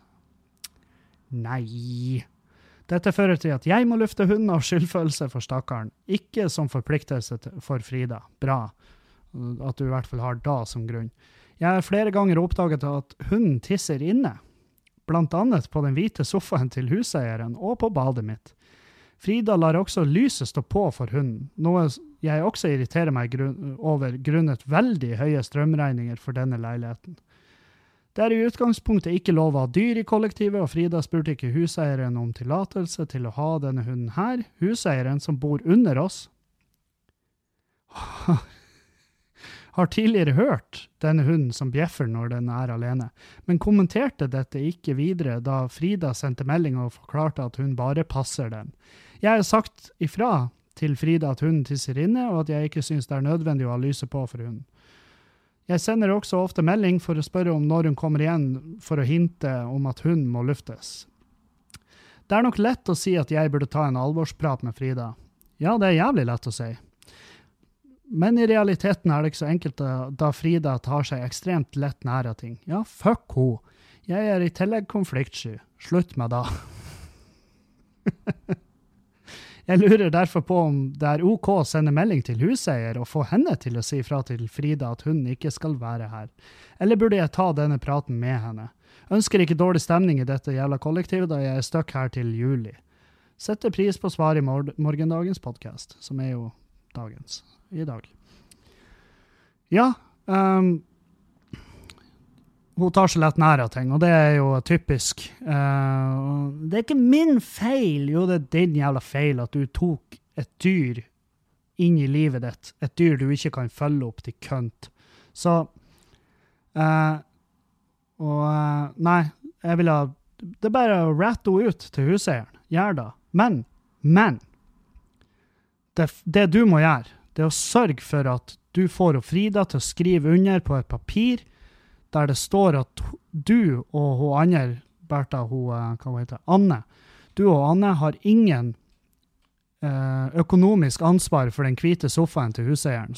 Nei. Dette fører til at jeg må lufte hunden av skyldfølelse for stakkaren, ikke som forpliktelse for Frida. Bra, at du i hvert fall har da som grunn. Jeg har flere ganger oppdaget at hunden tisser inne, blant annet på den hvite sofaen til huseieren og på badet mitt. Frida lar også lyset stå på for hunden, noe jeg også irriterer meg over grunnet veldig høye strømregninger for denne leiligheten. Det er i utgangspunktet ikke lov å ha dyr i kollektivet, og Frida spurte ikke huseieren om tillatelse til å ha denne hunden her. Huseieren som bor under oss har tidligere hørt denne hunden som bjeffer når den er alene, men kommenterte dette ikke videre da Frida sendte melding og forklarte at hun bare passer den. Jeg har sagt ifra til Frida at hunden tisser inne, og at jeg ikke synes det er nødvendig å ha lyset på for hunden. Jeg sender også ofte melding for å spørre om når hun kommer igjen for å hinte om at hunden må luftes. Det er nok lett å si at jeg burde ta en alvorsprat med Frida. Ja, det er jævlig lett å si. Men i realiteten er det ikke så enkelt da Frida tar seg ekstremt lett nær av ting. Ja, fuck ho. Jeg er i tillegg konfliktsky. Slutt med da. Jeg lurer derfor på om det er OK å sende melding til huseier og få henne til å si fra til Frida at hun ikke skal være her. Eller burde jeg ta denne praten med henne? Ønsker ikke dårlig stemning i dette jævla kollektivet da jeg er støkk her til juli. Setter pris på svar i morgendagens podcast, som er jo dagens, i dag. Ja, hun tar så lett nær av ting, og det er jo typisk. Det er ikke min feil, jo det er din jævla feil at du tok et dyr inn i livet ditt, et dyr du ikke kan følge opp til kønt. Så, nei, jeg vil ha, det er bare å rette henne ut til huseieren, gjør det. Men, det du må gjøre, det er å sørge for at du får Frida til å skrive under på et papir, der det står at du og hun andre, Bertha, Anne, du og Anne har ingen økonomisk ansvar for den hvite sofaen til huseieren,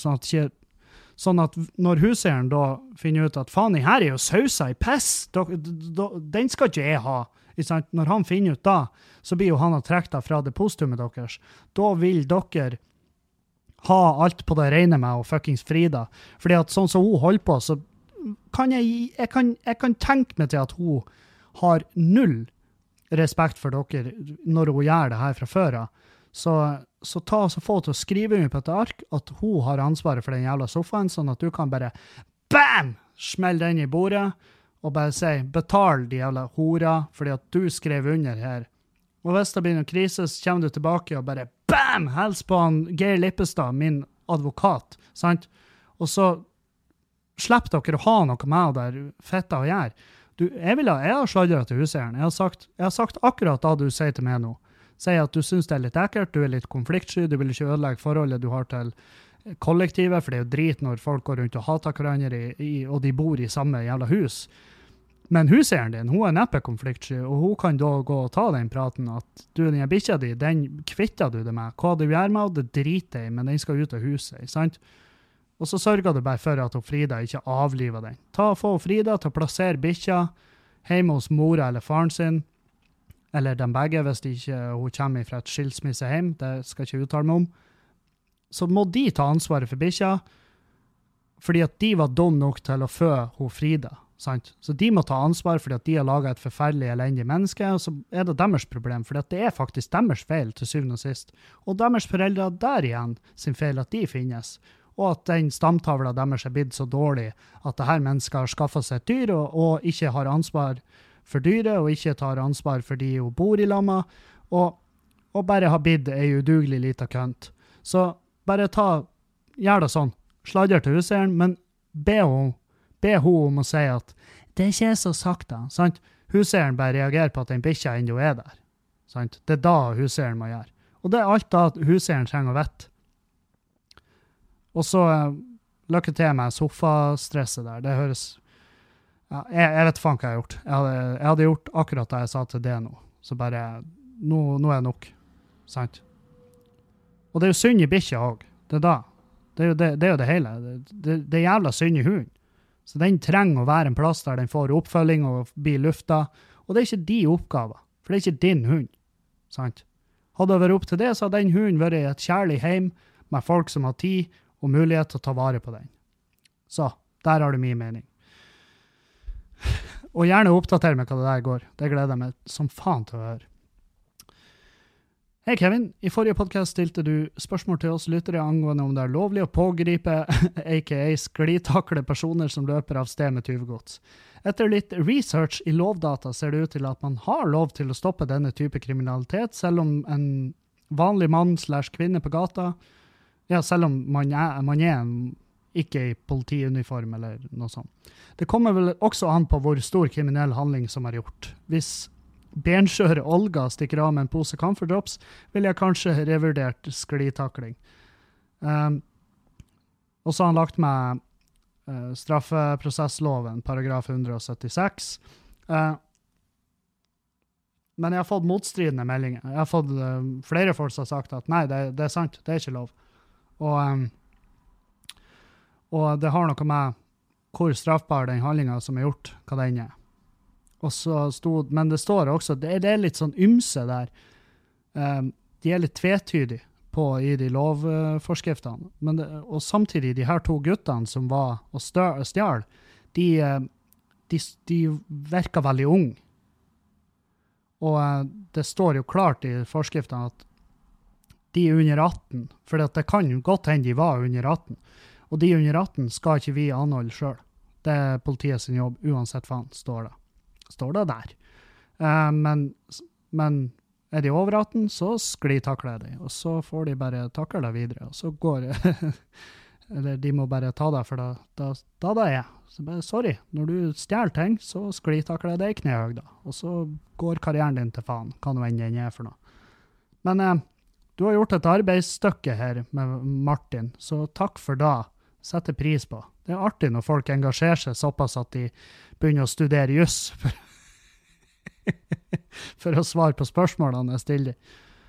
sånn at når huseieren da finner ut at faen, her er jo sausa i piss, den skal ikke jeg ha. Når han finner ut da, så blir jo han å trekke deg fra depositumet deres. Da vil dere ha alt på det rene med og fuckings Frida. Fordi at sånn som hun holder på, så kan jeg kan tenke meg til at hun har null respekt for dere når hun gjør det her fra før. Så få til å skrive under på et ark at hun har ansvaret for den jævla sofaen, sånn at du kan bare BAM! Smell den i bordet og bare si, betal de jævla hora fordi at du skrev under her. Og hvis det blir noen krise, så kommer du tilbake og bare BAM! Hels på han Geir Lippestad, min advokat, sant? Og så slipp dere å ha noe med der fetta å gjøre. Jeg har sladret til huseieren. Jeg har sagt akkurat da du sier til meg nå. Sier at du synes det er litt ekkelt, du er litt konfliktsky, du vil ikke ødelegge forholdet du har til kollektivet, for det er jo drit når folk går rundt og hater hverandre og de bor i samme jævla hus. Men huseieren din, hun er neppe konfliktsky, og hun kan da gå og ta den praten at du, den bikkja di, den kvitter du det med. Hva du gjør med, det driter i, men den skal ut av huset, sant? Og så sørger du bare for at Frida ikke avliver den. Få Frida til å plassere bikkja hjemme hos mora eller faren sin, eller dem begge hvis ikke hun kommer fra et skilsmisse hjem, det skal jeg ikke uttale meg om. Så må de ta ansvaret for bikkja, fordi at de var dum nok til å fø hun Frida. Sant? Så de må ta ansvar fordi at de har laget et forferdelig elendig menneske, og så er det deres problem, fordi at det er faktisk deres feil til syvende og sist. Og deres foreldre der igjen sin feil at de finnes. Og at den stamtavla deres er blitt så dårlig at det her mennesket har skaffet seg et dyr og ikke har ansvar for dyret, og ikke tar ansvar for de hun bor i lamma, og bare har blitt ei udugelig lita kønt. Så bare gjør det sånn, sladder til huseieren, men be hun om å si at det er ikke så sagt da, sant? Huseieren bare reagerer på at den bikkja ennå er der, sant? Det er da huseieren må gjøre. Og det er alt da huseieren trenger å vette. Og så lykke til med sofastresset der. Det høres Ja, jeg vet faen hva jeg har gjort. Jeg hadde gjort akkurat det jeg sa til det nå. Så bare, nå er det nok. Sant? Og det er jo synd i bikkja også. Det er da. Det er jo det hele. Det er jævla synd i hunden. Så den trenger å være en plass der den får oppfølging og blir lufta. Og det er ikke de oppgaver. For det er ikke din hund. Sant? Hadde det vært opp til det, så hadde den hunden vært i et kjærlig heim med folk som har tid og mulighet til å ta vare på den. Så, der har du min mening. Og gjerne oppdater meg hva det der går. Det gleder jeg meg som faen til å høre. Hei Kevin, i forrige podcast stilte du spørsmål til oss lyttere angående om det er lovlig å pågripe, aka sklitakle personer som løper av sted med tyvegods. Etter litt research i lovdata ser det ut til at man har lov til å stoppe denne type kriminalitet, selv om en vanlig mann/kvinne på gata, ja, selv om man er ikke i politiuniform eller noe sånt. Det kommer vel også an på hvor stor kriminell handling som er gjort. Hvis benskjøre Olga stikker av med en pose Comfort Drops, vil jeg kanskje revurdert sklitakling. Og så har han lagt med straffeprosessloven, paragraf 176. Men jeg har fått motstridende meldinger. Jeg har fått flere folk som har sagt at nei, det er sant, det er ikke lov. Og det har noe med hvor straffbar den handlingen som er gjort, hva den er. Og så men det står også, det er litt sånn ymse der. De er litt tvetydige i de lovforskriftene. Og samtidig, de her to guttene som var og stjal, de virker veldig unge. Og det står jo klart i forskriftene at de er under 18, for det kan jo godt hende de var under 18. Og de under 18 skal ikke vi anholde selv. Det er politiet sin jobb, uansett faen, står det der. Men er de over 18, så sklitakler de, og så får de bare takle det videre, og så går eller de må bare ta det, for da det er. Så bare, sorry, når du stjeler ting, så sklitakler det i knehøg da, og så går karrieren din til faen, hva nå enn den er for noe. Men du har gjort et arbeidsstykke her med Martin, så takk for da. Setter pris på. Det er artig når folk engasjerer seg såpass at de begynner å studere juss for å svare på spørsmålene jeg stiller.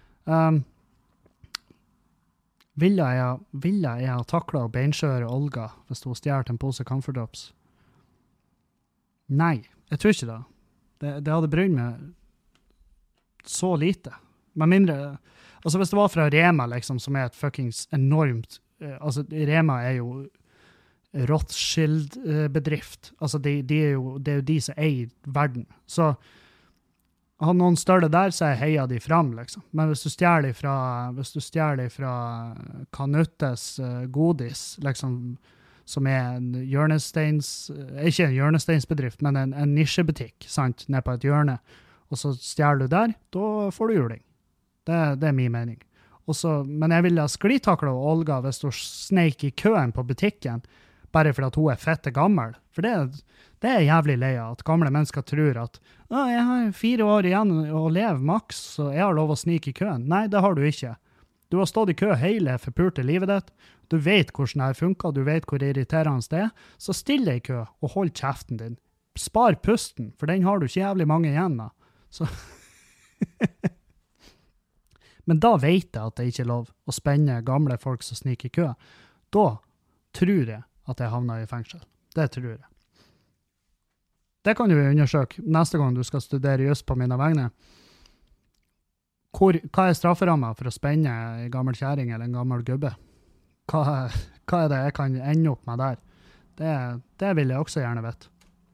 Ville jeg ha taklet å benskjøre Olga hvis hun stjert en pose Comfort Drops? Nei, jeg tror ikke det. Det hadde brydd meg så lite. Men mindre, altså hvis det var fra Rema liksom, som er et fuckings enormt, altså Rema er jo Rothschild-bedrift. Altså det er jo de som eier verden. Så har noen større der, så heier de fram, liksom. Men hvis du stjeler fra Canuttes godis, liksom, som er en ikke en hjørnesteinsbedrift, men en nisjebutikk, sant, ned på et hjørne, og så stjeler du der, da får du juling. Det er min mening. Men jeg ville ha sklitaklet Olga hvis hun sneik i køen på butikken, bare fordi at hun er fette gammel. For det er jævlig lei av at gamle mennesker tror at jeg har 4 år igjen å leve maks, så jeg har lov å snike i køen. Nei, det har du ikke. Du har stått i kø hele forpulte livet ditt. Du vet hvordan det funker, du vet hvor irriterende det er. Så still deg i kø og hold kjeften din. Spar pusten, for den har du ikke jævlig mange igjen da. Så Men da vet jeg at det ikke er lov å spenne gamle folk som sniker i kø. Da tror jeg at jeg havner i fengsel. Det tror jeg. Det kan du undersøke neste gang du skal studere just på mine vegne. Hva er strafferammet for å spenne en gammel kjæring eller en gammel gubbe? Hva er det jeg kan ende opp med der? Det vil jeg også gjerne vite.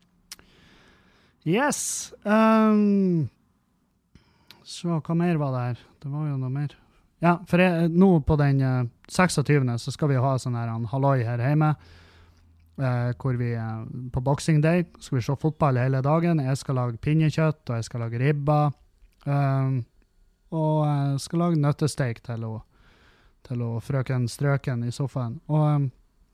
Yes! Så hva mer var det her? Det var jo noe mer. Ja, for nå på den 26. så skal vi ha sånn her halloi her hjemme, hvor vi på Boxing Day skal vi se fotball hele dagen. Jeg skal lage pinnekjøtt, og jeg skal lage ribba, og jeg skal lage nøttesteik til frøken Strøken i sofaen. Og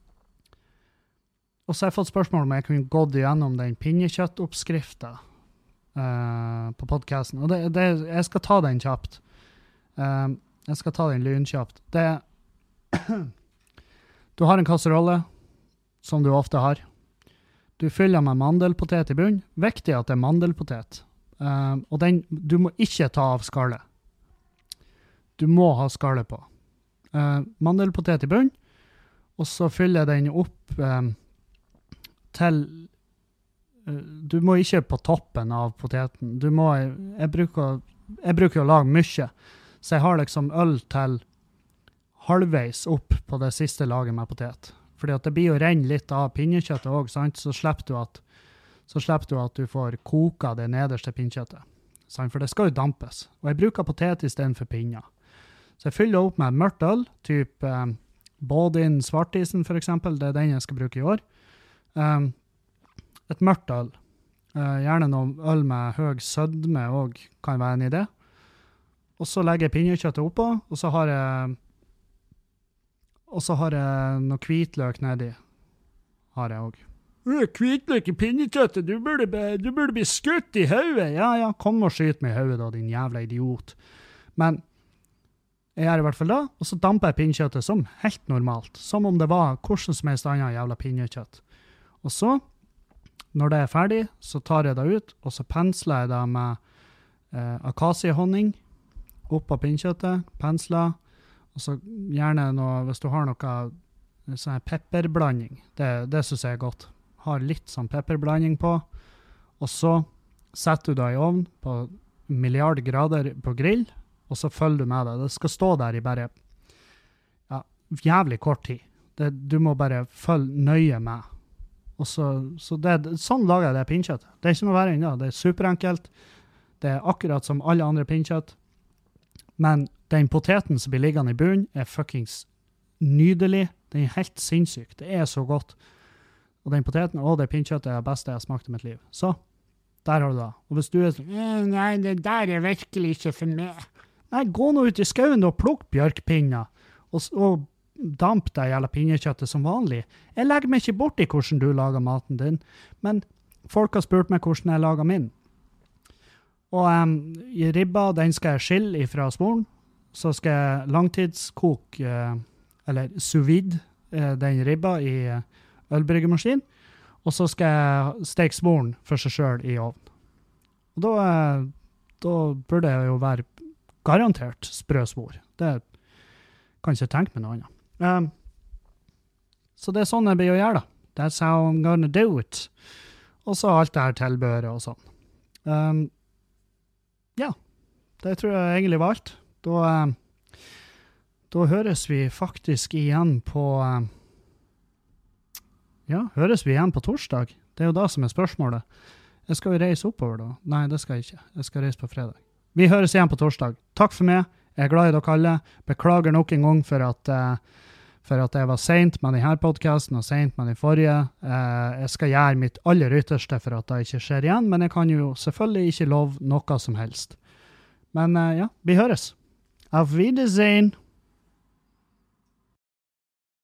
så har jeg fått spørsmål om jeg kunne gått igjennom den pinnekjøttoppskriften på podcasten, og jeg skal ta den kjapt. Jeg skal ta den lynkjapt. Du har en kasserolle, som du ofte har. Du fyller med mandelpotet i bunn. Viktig at det er mandelpotet. Og du må ikke ta av skallet. Du må ha skallet på. Mandelpotet i bunn, og så fyller den opp til du må ikke på toppen av poteten. Jeg bruker å lage mye, så jeg har liksom øl til halvveis opp på det siste laget med potet. Fordi at det blir å renne litt av pinnekjøttet også, sant? Så slipper du at du får koka det nederste pinnekjøttet. Sant? For det skal jo dampes. Og jeg bruker potet i stedet for pinner. Så jeg fyller opp med mørkt øl, typ Bodin Svartisen for eksempel, det er den jeg skal bruke i år. Et mørkt øl. Gjerne noe øl med høy sødme også kan være en idé. Og så legger jeg pinnekjøttet oppå, og så har jeg noe hvitløk nedi. Har jeg også. Hvitløk i pinnekjøttet, du burde bli skutt i hodet. Ja, kom og skyt meg i hodet da, din jævla idiot. Men jeg gjør i hvert fall da, og så damper jeg pinnekjøttet som helt normalt. Som om det var hvordan som helst annet jævla pinnekjøtt. Og så, når det er ferdig, så tar jeg det ut, og så pensler jeg det med akasiehonning opp av pinnekjøttet, pensler, og så gjerne hvis du har noe sånn pepperblanding, det synes jeg er godt. Har litt sånn pepperblanding på, og så setter du det i ovn på 1 milliard grader på grill, og så følger du med det. Det skal stå der i bare jævlig kort tid. Du må bare følge nøye med. Og sånn lager jeg det pinnekjøttet. Det er ikke noe verre enn det. Det er superenkelt. Det er akkurat som alle andre pinnekjøtt. Men den poteten som blir liggende i bunnen er fuckings nydelig. Den er helt sinnssyk. Det er så godt. Og den poteten og det pinnekjøttet er det beste jeg har smakt i mitt liv. Så, der har du det. Og hvis du er sånn, nei, det der er virkelig ikke for meg. Nei, gå nå ut i skauen og plukk bjørkpinner, og damp deg jævla pinnekjøttet som vanlig. Jeg legger meg ikke bort i hvordan du lager maten din, men folk har spurt meg hvordan jeg lager min. Og ribba, den skal jeg skille ifra smoren, så skal jeg langtidskoke, eller sous vide, den ribba i ølbryggemaskin, og så skal jeg steke smoren for seg selv i ovn. Og da burde jeg jo være garantert sprøsmor. Det kan ikke tenke meg noe annet. Så det er sånn jeg blir å gjøre da. That's how I'm gonna do it. Og så alt det her tilbøret og sånn. Ja, det tror jeg egentlig var alt. Da høres vi faktisk igjen på høres vi igjen på torsdag. Det er jo da som er spørsmålet. Jeg skal jo reise oppover da. Nei, det skal jeg ikke. Jeg skal reise på fredag. Vi høres igjen på torsdag. Takk for meg. Jeg er glad i dere alle. Beklager nok en gang for at jeg var sent med denne podcasten og sent med den forrige. Jeg skal gjøre mitt aller ytterste for at det ikke skjer igjen, men jeg kan jo selvfølgelig ikke love noe som helst. Men vi høres. Auf Wiedersehen!